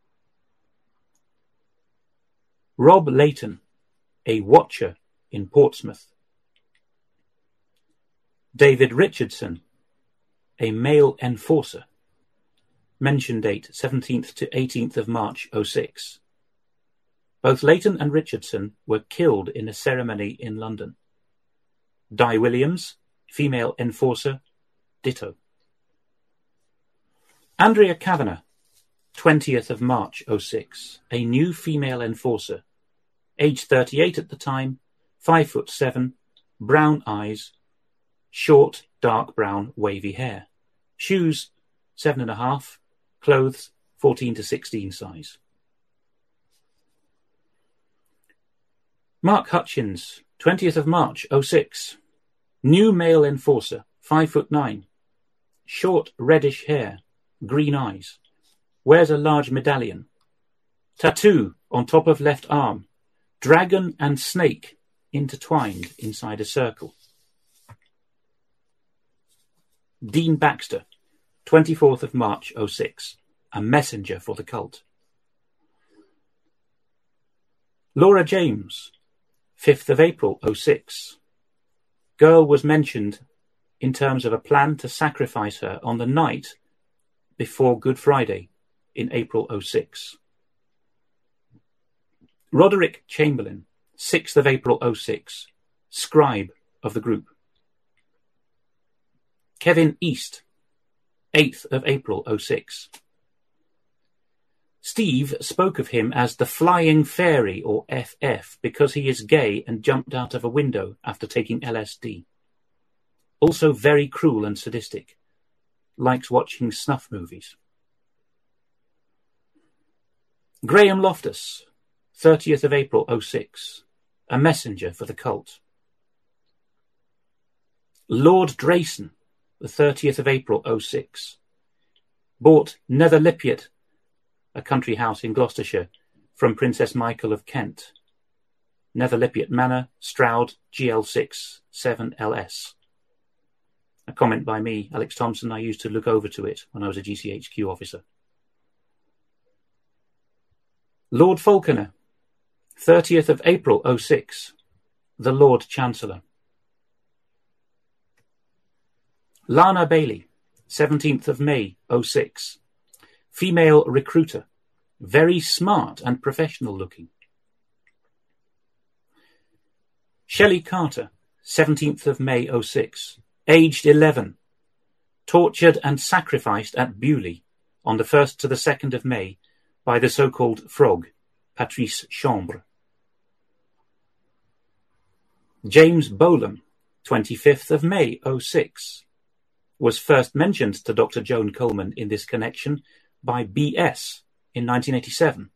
S1: Rob Layton, a watcher in Portsmouth. David Richardson, a male enforcer. Mention date 17th to 18th of March 06. Both Layton and Richardson were killed in a ceremony in London. Di Williams, female enforcer, ditto. Andrea Kavanagh, 20th of March 06, a new female enforcer, aged 38 at the time, 5'7", brown eyes, short, dark brown, wavy hair. Shoes, 7.5, clothes, 14 to 16 size. Mark Hutchins, 20th of March 06, new male enforcer, 5'9", short reddish hair, green eyes, wears a large medallion, tattoo on top of left arm, dragon and snake intertwined inside a circle. Dean Baxter, 24th of March 06, a messenger for the cult. Laura James, 5th of April 06. Girl was mentioned in terms of a plan to sacrifice her on the night before Good Friday in April 06. Roderick Chamberlain, 6th of April 06, scribe of the group. Kevin East, 8th of April 06. Steve spoke of him as the Flying Fairy, or FF, because he is gay and jumped out of a window after taking LSD. Also very cruel and sadistic. Likes watching snuff movies. Graham Loftus, 30th of April 06, a messenger for the cult. Lord Drayson, the 30th of April 06, bought Netherlipiot, a country house in Gloucestershire, from Princess Michael of Kent. Netherlipiot Manor, Stroud, GL6 7LS. A comment by me, Alex Thompson. I used to look over to it when I was a GCHQ officer. Lord Falconer, 30th of April 06, the Lord Chancellor. Lana Bailey, 17th of May 06, female recruiter, very smart and professional looking. Shelley Carter, 17th of May 06, aged 11, tortured and sacrificed at Beaulieu on the 1st to the 2nd of May by the so-called frog, Patrice Chambre. James Bolam, 25th of May 06, was first mentioned to Dr. Joan Coleman in this connection by B.S. in 1987.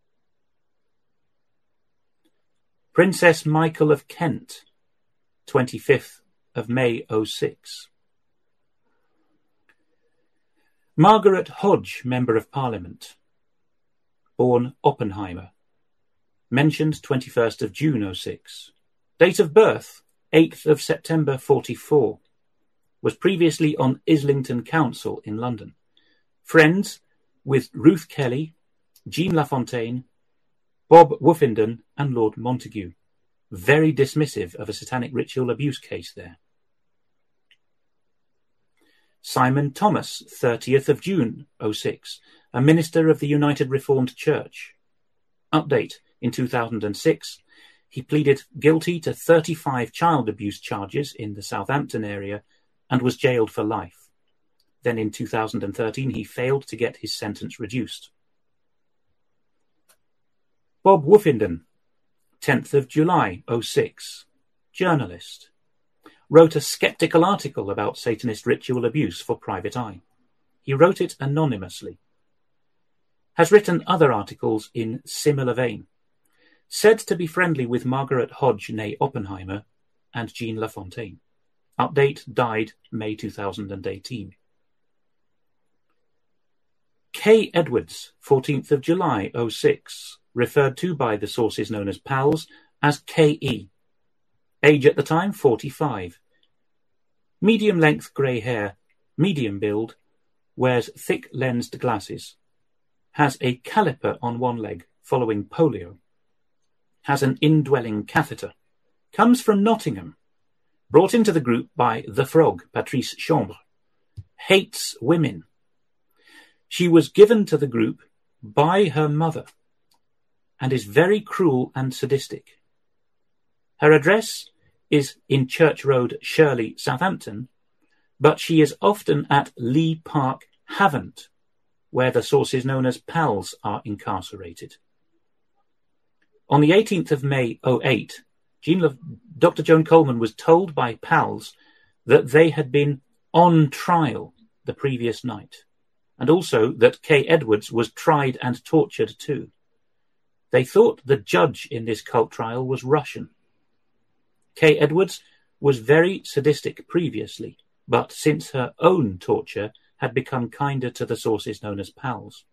S1: Princess Michael of Kent, 25th of May 06. Margaret Hodge, Member of Parliament, born Oppenheimer, mentioned 21st of June 06. Date of birth 8th of September 44. Was previously on Islington Council in London. Friends with Ruth Kelly, Jean Lafontaine, Bob Woofenden and Lord Montague. Very dismissive of a satanic ritual abuse case there. Simon Thomas, 30th of June 06, a minister of the United Reformed Church. Update, in 2006, he pleaded guilty to 35 child abuse charges in the Southampton area and was jailed for life. Then in 2013, he failed to get his sentence reduced. Bob Woofenden, 10th of July 06, journalist. Wrote a skeptical article about Satanist ritual abuse for Private Eye. He wrote it anonymously. Has written other articles in similar vein. Said to be friendly with Margaret Hodge née Oppenheimer and Jean Lafontaine. Update, died May 2018. Kay Edwards, 14th of July 06, referred to by the sources known as PALS as K.E. Age at the time, 45. Medium-length grey hair, medium build, wears thick-lensed glasses. Has a caliper on one leg following polio. Has an indwelling catheter. Comes from Nottingham. Brought into the group by The Frog, Patrice Chambre. Hates women. She was given to the group by her mother and is very cruel and sadistic. Her address is in Church Road, Shirley, Southampton, but she is often at Lee Park, Havant, where the sources known as PALS are incarcerated. On the 18th of May 08, Dr. Joan Coleman was told by PALS that they had been on trial the previous night, and also that Kay Edwards was tried and tortured too. They thought the judge in this cult trial was Russian. Kay Edwards was very sadistic previously, but since her own torture had become kinder to the sources known as PALS.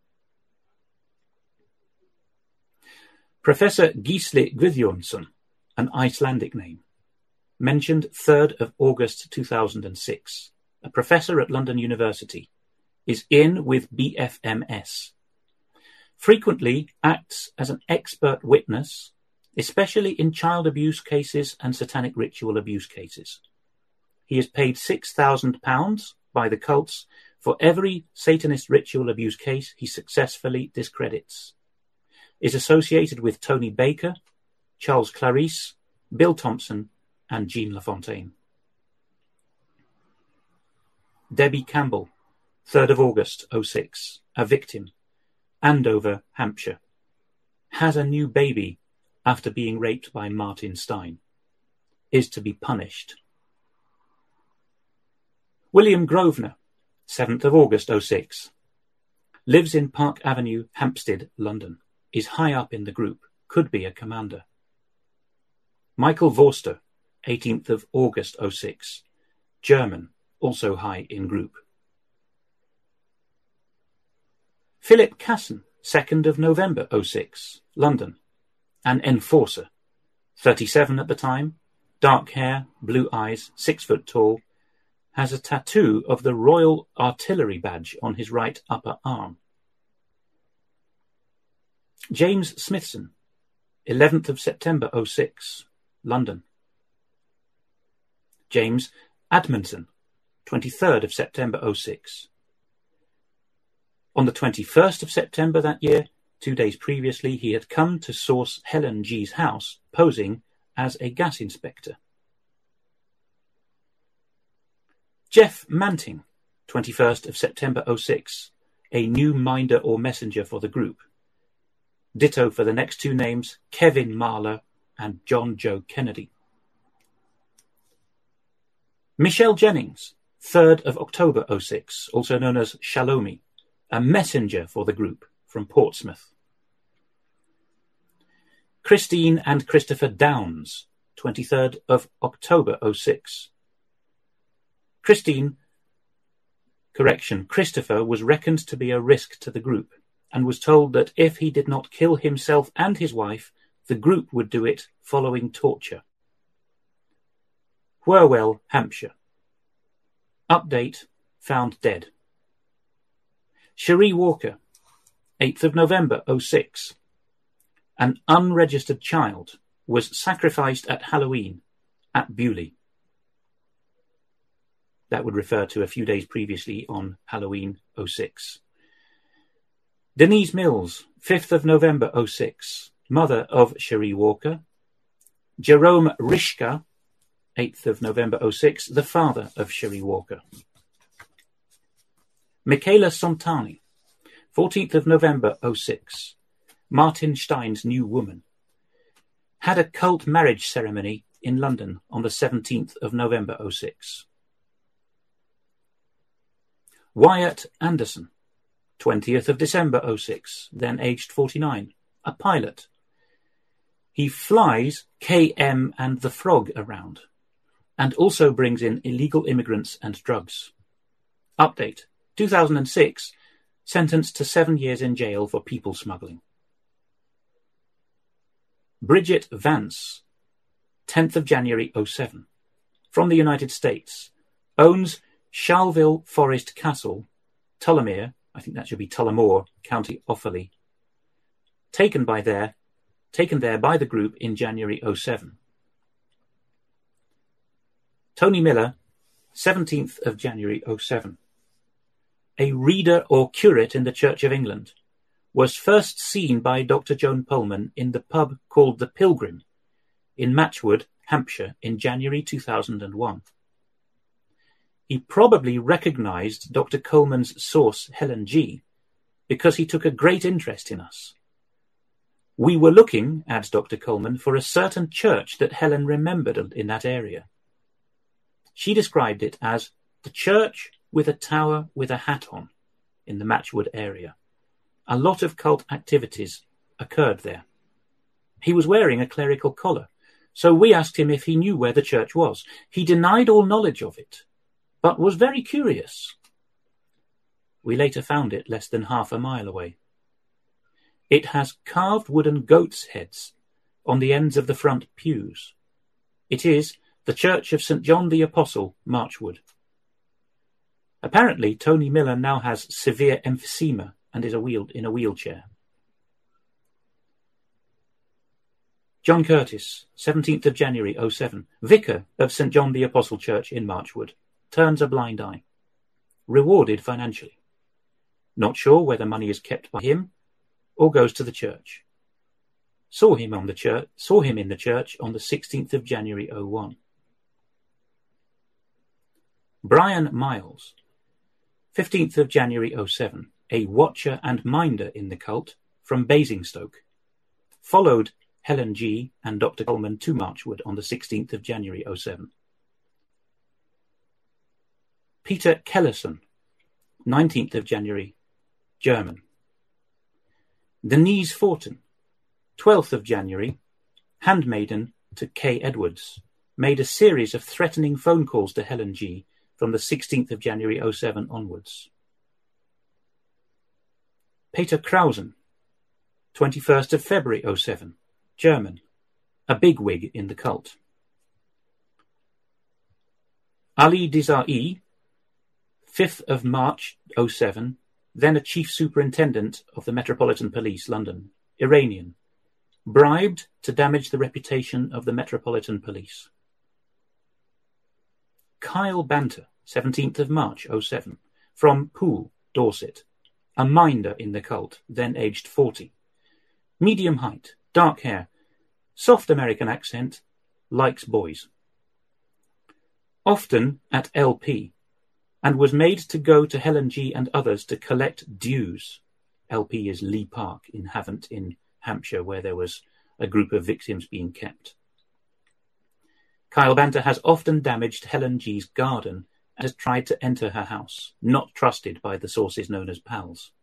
S1: Professor Gisli Guðjónsson, an Icelandic name, mentioned 3rd of August 2006, a professor at London University, is in with BFMS. Frequently acts as an expert witness, especially in child abuse cases and satanic ritual abuse cases. He is paid £6,000 by the cults for every Satanist ritual abuse case he successfully discredits. Is associated with Tony Baker, Charles Clarice, Bill Thompson, and Jean Lafontaine. Debbie Campbell, 3rd of August 06, a victim, Andover, Hampshire. Has a new baby after being raped by Martin Stein. Is to be punished. William Grosvenor, 7th of August 06. Lives in Park Avenue, Hampstead, London. Is high up in the group. Could be a commander. Michael Vorster, 18th of August 06. German, also high in group. Philip Casson, 2nd of November 06. London. An enforcer. 37 at the time. Dark hair, blue eyes, 6 foot tall. Has a tattoo of the Royal Artillery badge on his right upper arm. James Smithson, 11th of September 06, London. James Admonson, 23rd of September 06. On the 21st of September that year, 2 days previously, he had come to source Helen G's house, posing as a gas inspector. Jeff Manting, 21st of September 06, a new minder or messenger for the group. Ditto for the next two names, Kevin Marler and John Joe Kennedy. Michelle Jennings, 3rd of October 06, also known as Shalomi, a messenger for the group from Portsmouth. Christine and Christopher Downs, 23rd of October 06. Christine Correction, Christopher was reckoned to be a risk to the group and was told that if he did not kill himself and his wife, the group would do it following torture. Wherwell, Hampshire. Update, found dead. Cherie Walker, 8th of November 06. An unregistered child was sacrificed at Halloween at Beaulieu. That would refer to a few days previously on Halloween 06. Denise Mills, 5th of November 06, mother of Cherie Walker. Jerome Rishka, 8th of November 06, the father of Cherie Walker. Michaela Sontani, 14th of November 06, Martin Stein's new woman. Had a cult marriage ceremony in London on the 17th of November 06. Wyatt Anderson, 20th of December 06, then aged 49, a pilot. He flies KM and the Frog around and also brings in illegal immigrants and drugs. Update, 2006, sentenced to 7 years in jail for people smuggling. Bridget Vance, 10th of January 07, from the United States, owns Charleville Forest Castle, Tullamere, I think that should be Tullamore, County Offaly, taken there by the group in January 07. Tony Miller, 17th of January 07. A reader or curate in the Church of England, was first seen by Dr. Joan Pullman in the pub called The Pilgrim in Matchwood, Hampshire in January 2001. He probably recognised Dr. Coleman's source, Helen G., because he took a great interest in us. We were looking, adds Dr. Coleman, for a certain church that Helen remembered in that area. She described it as the church with a tower with a hat on in the Matchwood area. A lot of cult activities occurred there. He was wearing a clerical collar, so we asked him if he knew where the church was. He denied all knowledge of it, but was very curious. We later found it less than half a mile away. It has carved wooden goats' heads on the ends of the front pews. It is the Church of St. John the Apostle, Marchwood. Apparently, Tony Miller now has severe emphysema and is in a wheelchair. John Curtis, 17th of January 07, vicar of St. John the Apostle Church in Marchwood, turns a blind eye. Rewarded financially. Not sure whether money is kept by him or goes to the church. Saw him in the church on the 16th of January 01. Brian Miles, 15th of January 07, a watcher and minder in the cult from Basingstoke, followed Helen G. and Dr. Coleman to Marchwood on the 16th of January 07. Peter Kellerson, 19th of January, German. Denise Fortin, 12th of January, handmaiden to Kay Edwards, made a series of threatening phone calls to Helen G. from the 16th of January 07 onwards. Peter Krausen, 21st of February 07, German, a bigwig in the cult. Ali Dizai, 5th of March 07, then a chief superintendent of the Metropolitan Police, London, Iranian, bribed to damage the reputation of the Metropolitan Police. Kyle Banter, 17th of March 07, from Poole, Dorset, a minder in the cult, then aged 40. Medium height, dark hair, soft American accent, likes boys. Often at LP, and was made to go to Helen G. and others to collect dues. LP is Lee Park in Havant in Hampshire, where there was a group of victims being kept. Kyle Banter has often damaged Helen G.'s garden and has tried to enter her house, not trusted by the sources known as pals.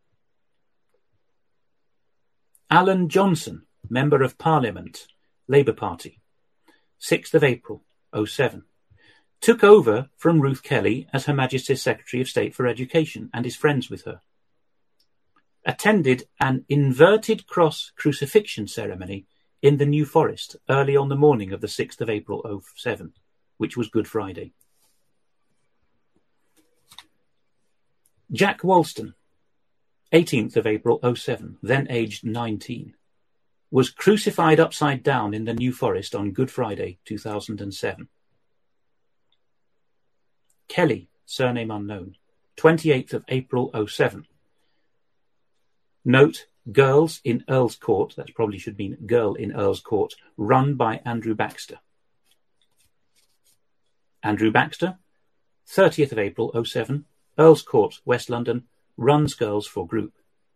S1: Alan Johnson, Member of Parliament, Labour Party, 6th of April, 07. took over from Ruth Kelly as Her Majesty's Secretary of State for Education and is friends with her. Attended an inverted cross crucifixion ceremony in the New Forest early on the morning of the 6th of April 07, which was Good Friday. Jack Walston, 18th of April 07, then aged 19, was crucified upside down in the New Forest on Good Friday 2007. Kelly, surname unknown, 28th of April 07. Note, Girls in Earl's Court, that probably should mean Girl in Earl's Court, run by Andrew Baxter. Andrew Baxter, 30th of April 07, Earl's Court, West London, runs Girls for Group.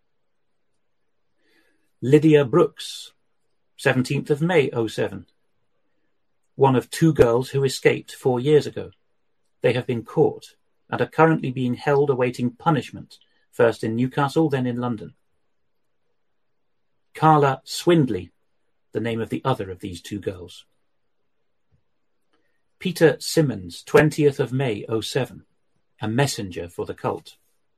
S1: Lydia Brooks, 17th of May 07, one of two girls who escaped 4 years ago. They have been caught and are currently being held awaiting punishment, first in Newcastle, then in London. Carla Swindley, the name of the other of these two girls. Peter Simmons, 20th of May 07, a messenger for the cult.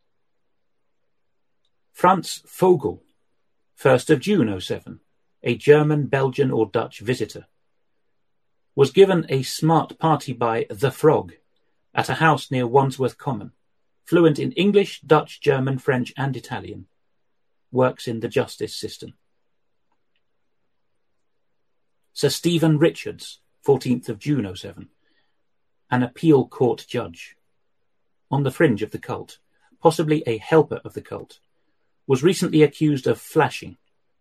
S1: Franz Vogel, 1st of June 07, a German, Belgian or Dutch visitor. Was given a smart party by The Frog at a house near Wandsworth Common. Fluent in English, Dutch, German, French and Italian. Works in the justice system. Sir Stephen Richards, 14th of June 07, an appeal court judge. On the fringe of the cult, possibly a helper of the cult, was recently accused of flashing.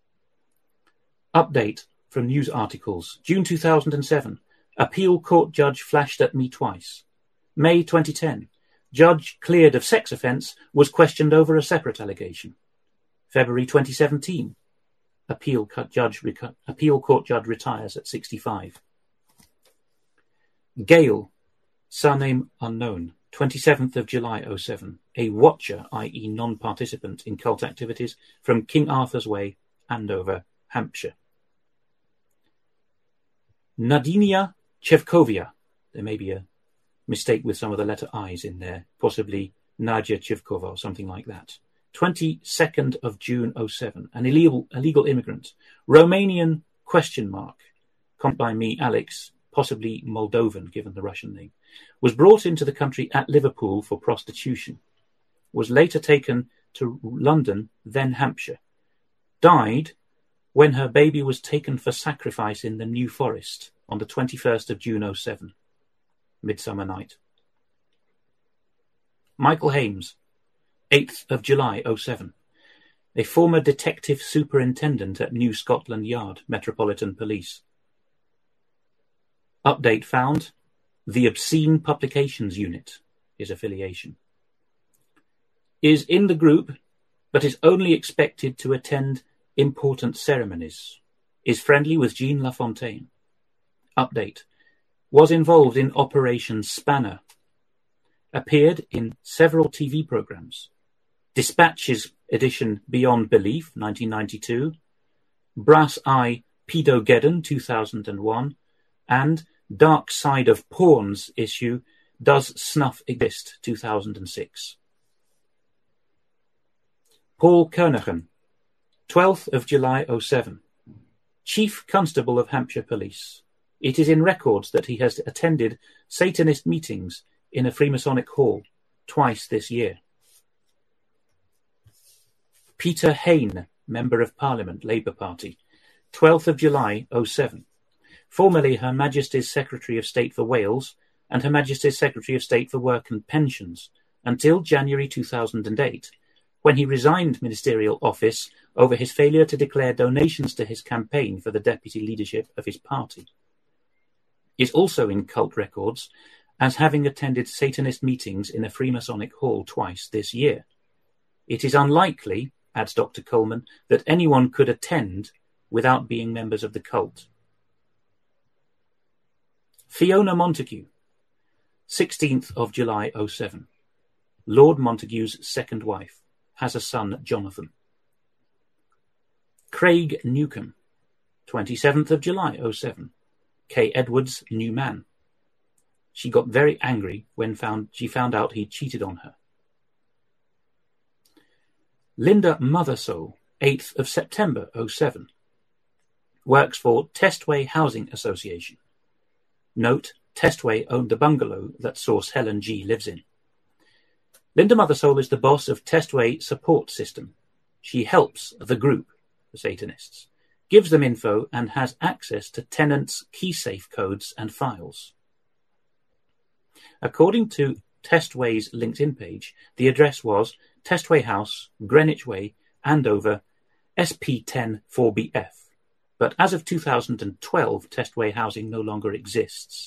S1: Update from news articles. June 2007, appeal court judge flashed at me twice. May 2010, judge cleared of sex offence was questioned over a separate allegation. February 2017, appeal court judge retires at 65. Gale, surname unknown, 27th of July 07, a watcher, i.e. non-participant in cult activities from King Arthur's Way, Andover, Hampshire. Nadinia Chevkovia, there may be a mistake with some of the letter I's in there, possibly Nadia Chivkova or something like that. 22nd of June 07, an illegal immigrant, Romanian ? Comment by me, Alex, possibly Moldovan given the Russian name, was brought into the country at Liverpool for prostitution, was later taken to London, then Hampshire, died when her baby was taken for sacrifice in the New Forest on the 21st of June 07. Midsummer Night. Michael Hames, 8th of July 07, a former detective superintendent at New Scotland Yard, Metropolitan Police. Update found, the Obscene Publications Unit, his affiliation. Is in the group, but is only expected to attend important ceremonies. Is friendly with Jean Lafontaine. Update. Was involved in Operation Spanner. Appeared in several TV programs. Dispatches edition Beyond Belief, 1992. Brass Eye Pedogeddon, 2001. And Dark Side of Porn's issue Does Snuff Exist, 2006. Paul Kernaghan, 12th of July 07. Chief Constable of Hampshire Police. It is in records that he has attended Satanist meetings in a Freemasonic hall twice this year. Peter Hain, Member of Parliament, Labour Party, 12th of July 07. Formerly Her Majesty's Secretary of State for Wales and Her Majesty's Secretary of State for Work and Pensions until January 2008, when he resigned ministerial office over his failure to declare donations to his campaign for the deputy leadership of his party. Is also in cult records as having attended Satanist meetings in a Freemasonic hall twice this year. It is unlikely, adds Dr. Coleman, that anyone could attend without being members of the cult. Fiona Montague, 16th of July 07. Lord Montague's second wife, has a son, Jonathan. Craig Newcomb, 27th of July 07. K. Edwards' new man. She got very angry when she found out he'd cheated on her. Linda Mothersole, 8th of September 07. Works for Testway Housing Association. Note, Testway owned the bungalow that source Helen G lives in. Linda Mothersole is the boss of Testway Support System. She helps the group, the Satanists, gives them info and has access to tenants' key-safe codes and files. According to Testway's LinkedIn page, the address was Testway House, Greenwich Way, Andover, SP10 4BF. But as of 2012, Testway housing no longer exists.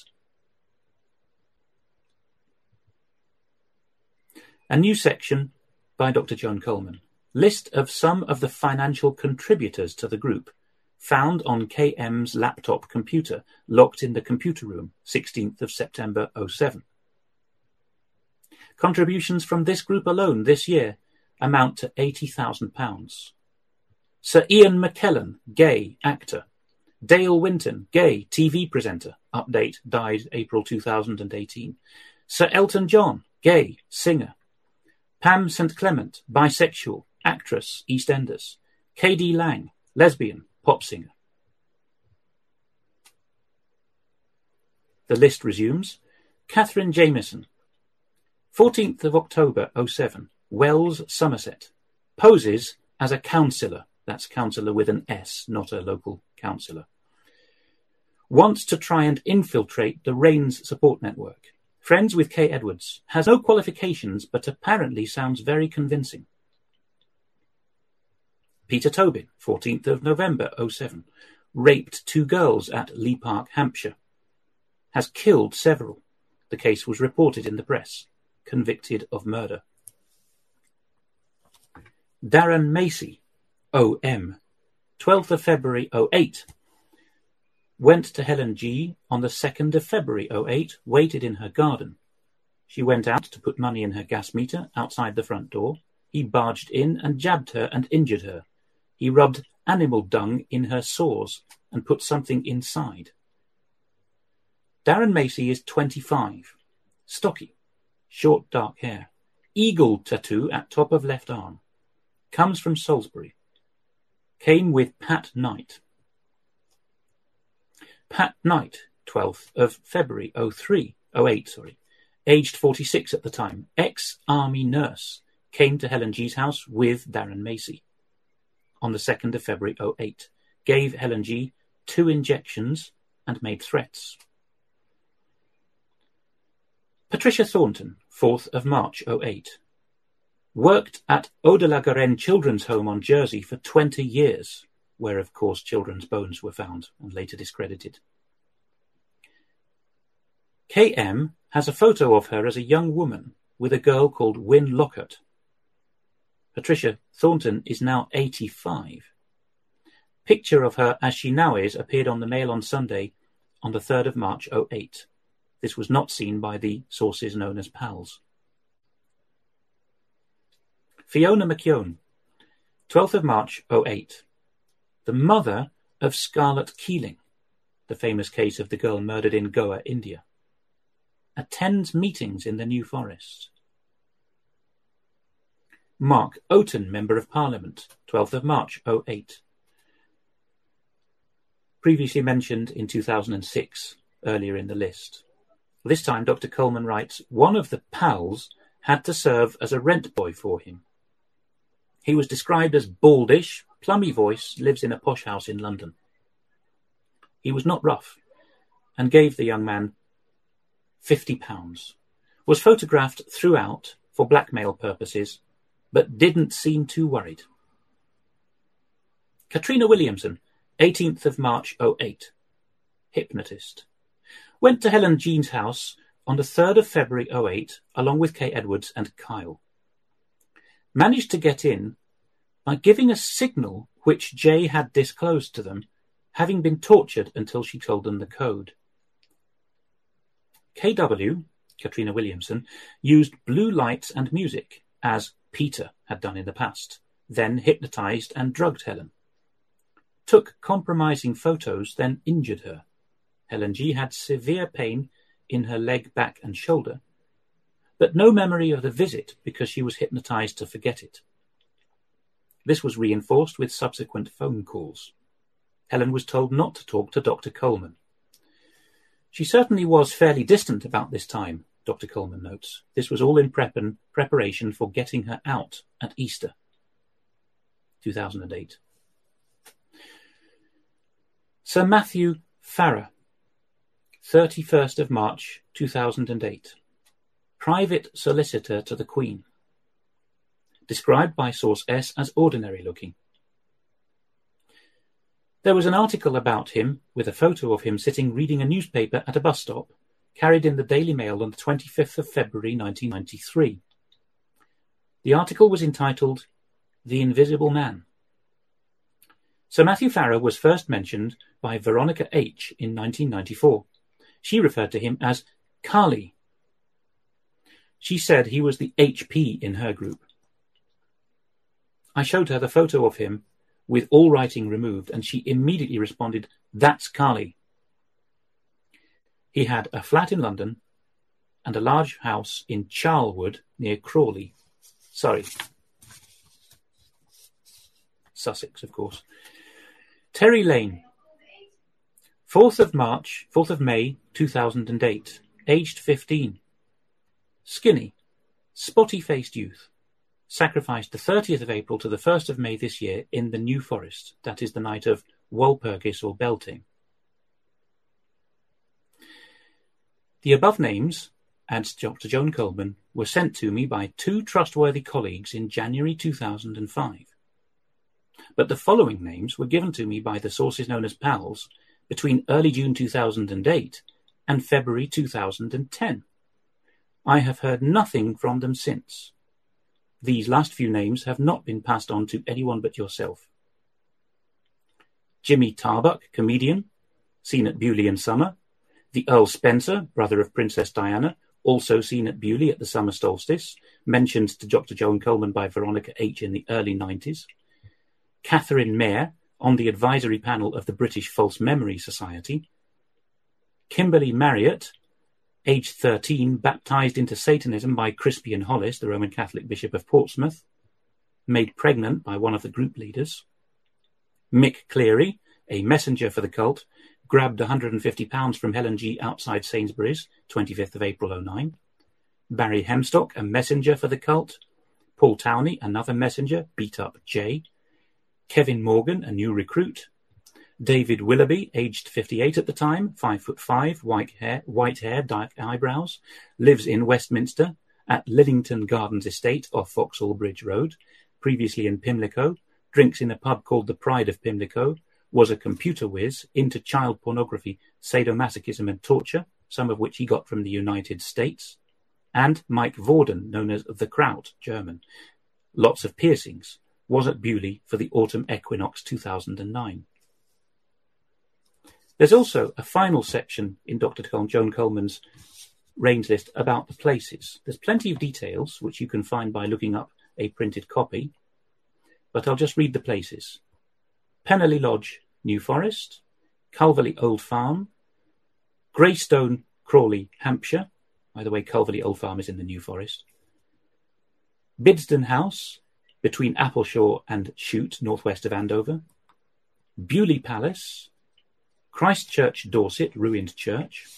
S1: A new section by Dr. Joan Coleman. List of some of the financial contributors to the group, found on KM's laptop computer, locked in the computer room, 16th of September 07. Contributions from this group alone this year amount to £80,000. Sir Ian McKellen, gay, actor. Dale Winton, gay, TV presenter. Update, died April 2018. Sir Elton John, gay, singer. Pam St. Clement, bisexual, actress, EastEnders. K.D. Lang, lesbian, pop singer. The list resumes. Catherine Jamieson, 14th of October 07, Wells, Somerset. Poses as a councillor. That's councillor with an S, not a local councillor. Wants to try and infiltrate the RAINS support network. Friends with Kay Edwards. Has no qualifications, but apparently sounds very convincing. Peter Tobin, 14th of November 07. Raped 2 girls at Lee Park, Hampshire. Has killed several. The case was reported in the press. Convicted of murder. Darren Macy, OM, 12th of February 08. Went to Helen G on the 2nd of February 08, waited in her garden. She went out to put money in her gas meter outside the front door. He barged in and jabbed her and injured her. He rubbed animal dung in her sores and put something inside. Darren Macy is 25, stocky, short dark hair, eagle tattoo at top of left arm. Comes from Salisbury. Came with Pat Knight. Pat Knight, 12th of February 08, aged 46 at the time, ex-army nurse, came to Helen G's house with Darren Macy on the 2nd of February 08, gave Helen G 2 injections and made threats. Patricia Thornton, 4th of March 08. Worked at Eau de la Garenne Children's Home on Jersey for 20 years, where of course children's bones were found and later discredited. KM has a photo of her as a young woman with a girl called Wynne Lockhart. Patricia Thornton is now 85. Picture of her as she now is appeared on the Mail on Sunday on the 3rd of March 08. This was not seen by the sources known as pals. Fiona McKeown, 12th of March 08. The mother of Scarlett Keeling, the famous case of the girl murdered in Goa, India. Attends meetings in the New Forest. Mark Oaten, Member of Parliament, 12th of March 08. Previously mentioned in 2006, earlier in the list. This time Dr. Coleman writes, one of the pals had to serve as a rent boy for him. He was described as baldish, plummy voice, lives in a posh house in London. He was not rough and gave the young man £50. Was photographed throughout for blackmail purposes, but didn't seem too worried. Katrina Williamson, 18th of March 08. Hypnotist. Went to Helen Jean's house on the 3rd of February 08, along with Kay Edwards and Kyle. Managed to get in by giving a signal which Jay had disclosed to them, having been tortured until she told them the code. KW, Katrina Williamson, used blue lights and music, as Peter had done in the past, then hypnotized and drugged Helen. Took compromising photos, then injured her. Helen G had severe pain in her leg, back and shoulder, but no memory of the visit because she was hypnotized to forget it. This was reinforced with subsequent phone calls. Helen was told not to talk to Dr. Coleman. She certainly was fairly distant about this time, Dr. Coleman notes. This was all in preparation for getting her out at Easter, 2008. Sir Matthew Farrer, 31st of March 2008. Private solicitor to the Queen. Described by source S as ordinary looking. There was an article about him with a photo of him sitting reading a newspaper at a bus stop, carried in the Daily Mail on the 25th of February 1993. The article was entitled The Invisible Man. Sir Matthew Farrer was first mentioned by Veronica H. in 1994. She referred to him as Carly. She said he was the HP in her group. I showed her the photo of him with all writing removed, and she immediately responded, "That's Carly." He had a flat in London and a large house in Charlwood near Crawley. Sussex, of course. Terry Lane, 4th of May 2008, aged 15. Skinny, spotty-faced youth. Sacrificed the 30th of April to the 1st of May this year in the New Forest. That is the night of Walpurgis or Belting. The above names, adds Dr. Joan Coleman, were sent to me by 2 trustworthy colleagues in January 2005. But the following names were given to me by the sources known as PALs between early June 2008 and February 2010. I have heard nothing from them since. These last few names have not been passed on to anyone but yourself. Jimmy Tarbuck, comedian, seen at Beaulieu in summer. The Earl Spencer, brother of Princess Diana, also seen at Beaulieu at the summer solstice, mentioned to Dr. Joan Coleman by Veronica H. in the early 90s. Catherine Mayer, on the advisory panel of the British False Memory Society. Kimberly Marriott, aged 13, baptized into Satanism by Crispian Hollis, the Roman Catholic Bishop of Portsmouth, made pregnant by one of the group leaders. Mick Cleary, a messenger for the cult, grabbed £150 from Helen G. outside Sainsbury's, 25th of April 2009. Barry Hemstock, a messenger for the cult. Paul Towney, another messenger, beat up Jay. Kevin Morgan, a new recruit. David Willoughby, aged 58 at the time, 5'5", white hair, dark eyebrows, lives in Westminster at Lillington Gardens Estate off Vauxhall Bridge Road, previously in Pimlico, drinks in a pub called the Pride of Pimlico, was a computer whiz, into child pornography, sadomasochism and torture, some of which he got from the United States. And Mike Vorden, known as The Kraut, German, lots of piercings, was at Beaulieu for the autumn equinox 2009. There's also a final section in Dr. Joan Coleman's range list about the places. There's plenty of details, which you can find by looking up a printed copy, but I'll just read the places. Pennerley Lodge, New Forest. Culverley Old Farm. Greystone, Crawley, Hampshire. By the way, Culverley Old Farm is in the New Forest. Bidston House, between Appleshaw and Chute, northwest of Andover. Beaulieu Palace. Christchurch, Dorset, ruined church.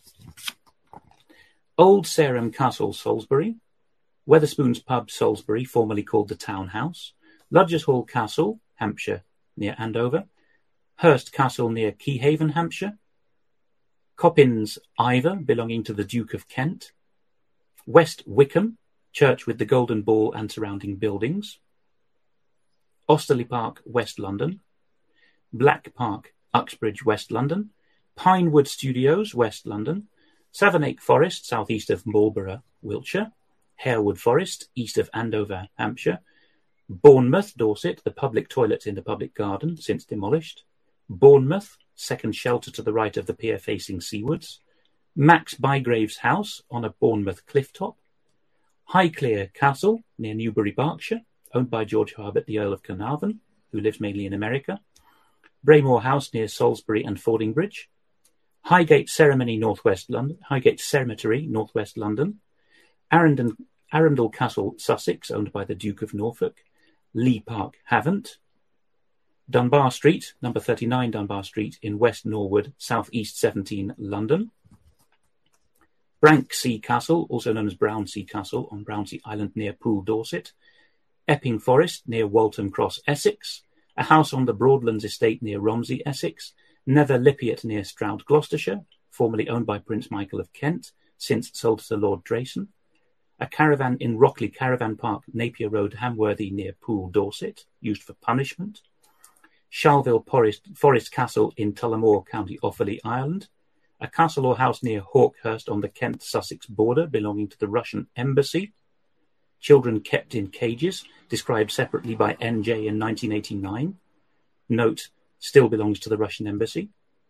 S1: Old Sarum Castle, Salisbury. Wetherspoons Pub, Salisbury, formerly called the Town House. Ludgers Hall Castle, Hampshire, near Andover. Hurst Castle, near Keyhaven, Hampshire. Coppins Ivor, belonging to the Duke of Kent. West Wickham, church with the Golden Ball and surrounding buildings. Osterley Park, West London. Black Park, Uxbridge, West London. Pinewood Studios, West London. Savernake Forest, southeast of Marlborough, Wiltshire. Harewood Forest, east of Andover, Hampshire. Bournemouth, Dorset, the public toilets in the public garden, since demolished. Bournemouth, second shelter to the right of the pier facing seawards. Max Bygrave's house on a Bournemouth cliff top. Highclere Castle, near Newbury, Berkshire, owned by George Herbert, the Earl of Carnarvon, who lives mainly in America. Braymore House, near Salisbury and Fordingbridge. Highgate Cemetery, Northwest London. Arundel Castle, Sussex, owned by the Duke of Norfolk. Lee Park, Havant. Dunbar Street, number 39 Dunbar Street in West Norwood, South East 17, London. Branksea Castle, also known as Brownsea Castle, on Brownsea Island near Poole, Dorset. Epping Forest, near Waltham Cross, Essex. A house on the Broadlands estate near Romsey, Essex. Nether Lypiat near Stroud, Gloucestershire, formerly owned by Prince Michael of Kent, since sold to Lord Drayson. A caravan in Rockley Caravan Park, Napier Road, Hamworthy near Poole, Dorset, used for punishment. Charleville Forest Castle in Tullamore, County Offaly, Ireland. A castle or house near Hawkhurst on the Kent-Sussex border belonging to the Russian Embassy. Children kept in cages, described separately by NJ in 1989. Note, still belongs to the Russian Embassy.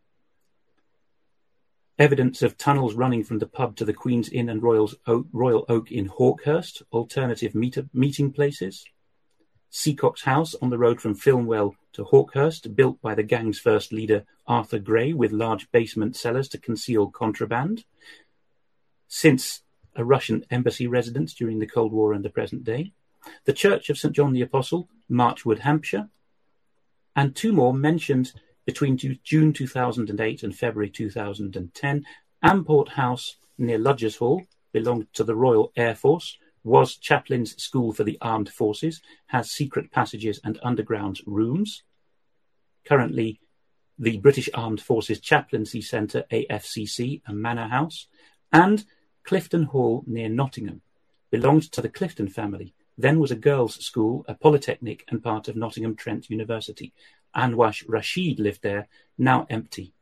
S1: Evidence of tunnels running from the pub to the Queen's Inn and Royal Oak in Hawkhurst, alternative meeting places. Seacock's House on the road from Filmwell to Hawkhurst, built by the gang's first leader Arthur Gray, with large basement cellars to conceal contraband. Since a Russian embassy residence during the Cold War and the present day. The Church of St. John the Apostle, Marchwood, Hampshire. And two more mentioned between June 2008 and February 2010. Amport House near Ludgers Hall, belonged to the Royal Air Force, was Chaplain's School for the Armed Forces, has secret passages and underground rooms. Currently, the British Armed Forces Chaplaincy Centre, AFCC, a manor house, and Clifton Hall near Nottingham, belonged to the Clifton family, then was a girls' school, a polytechnic, and part of Nottingham Trent University. Anwash Rashid lived there, now empty.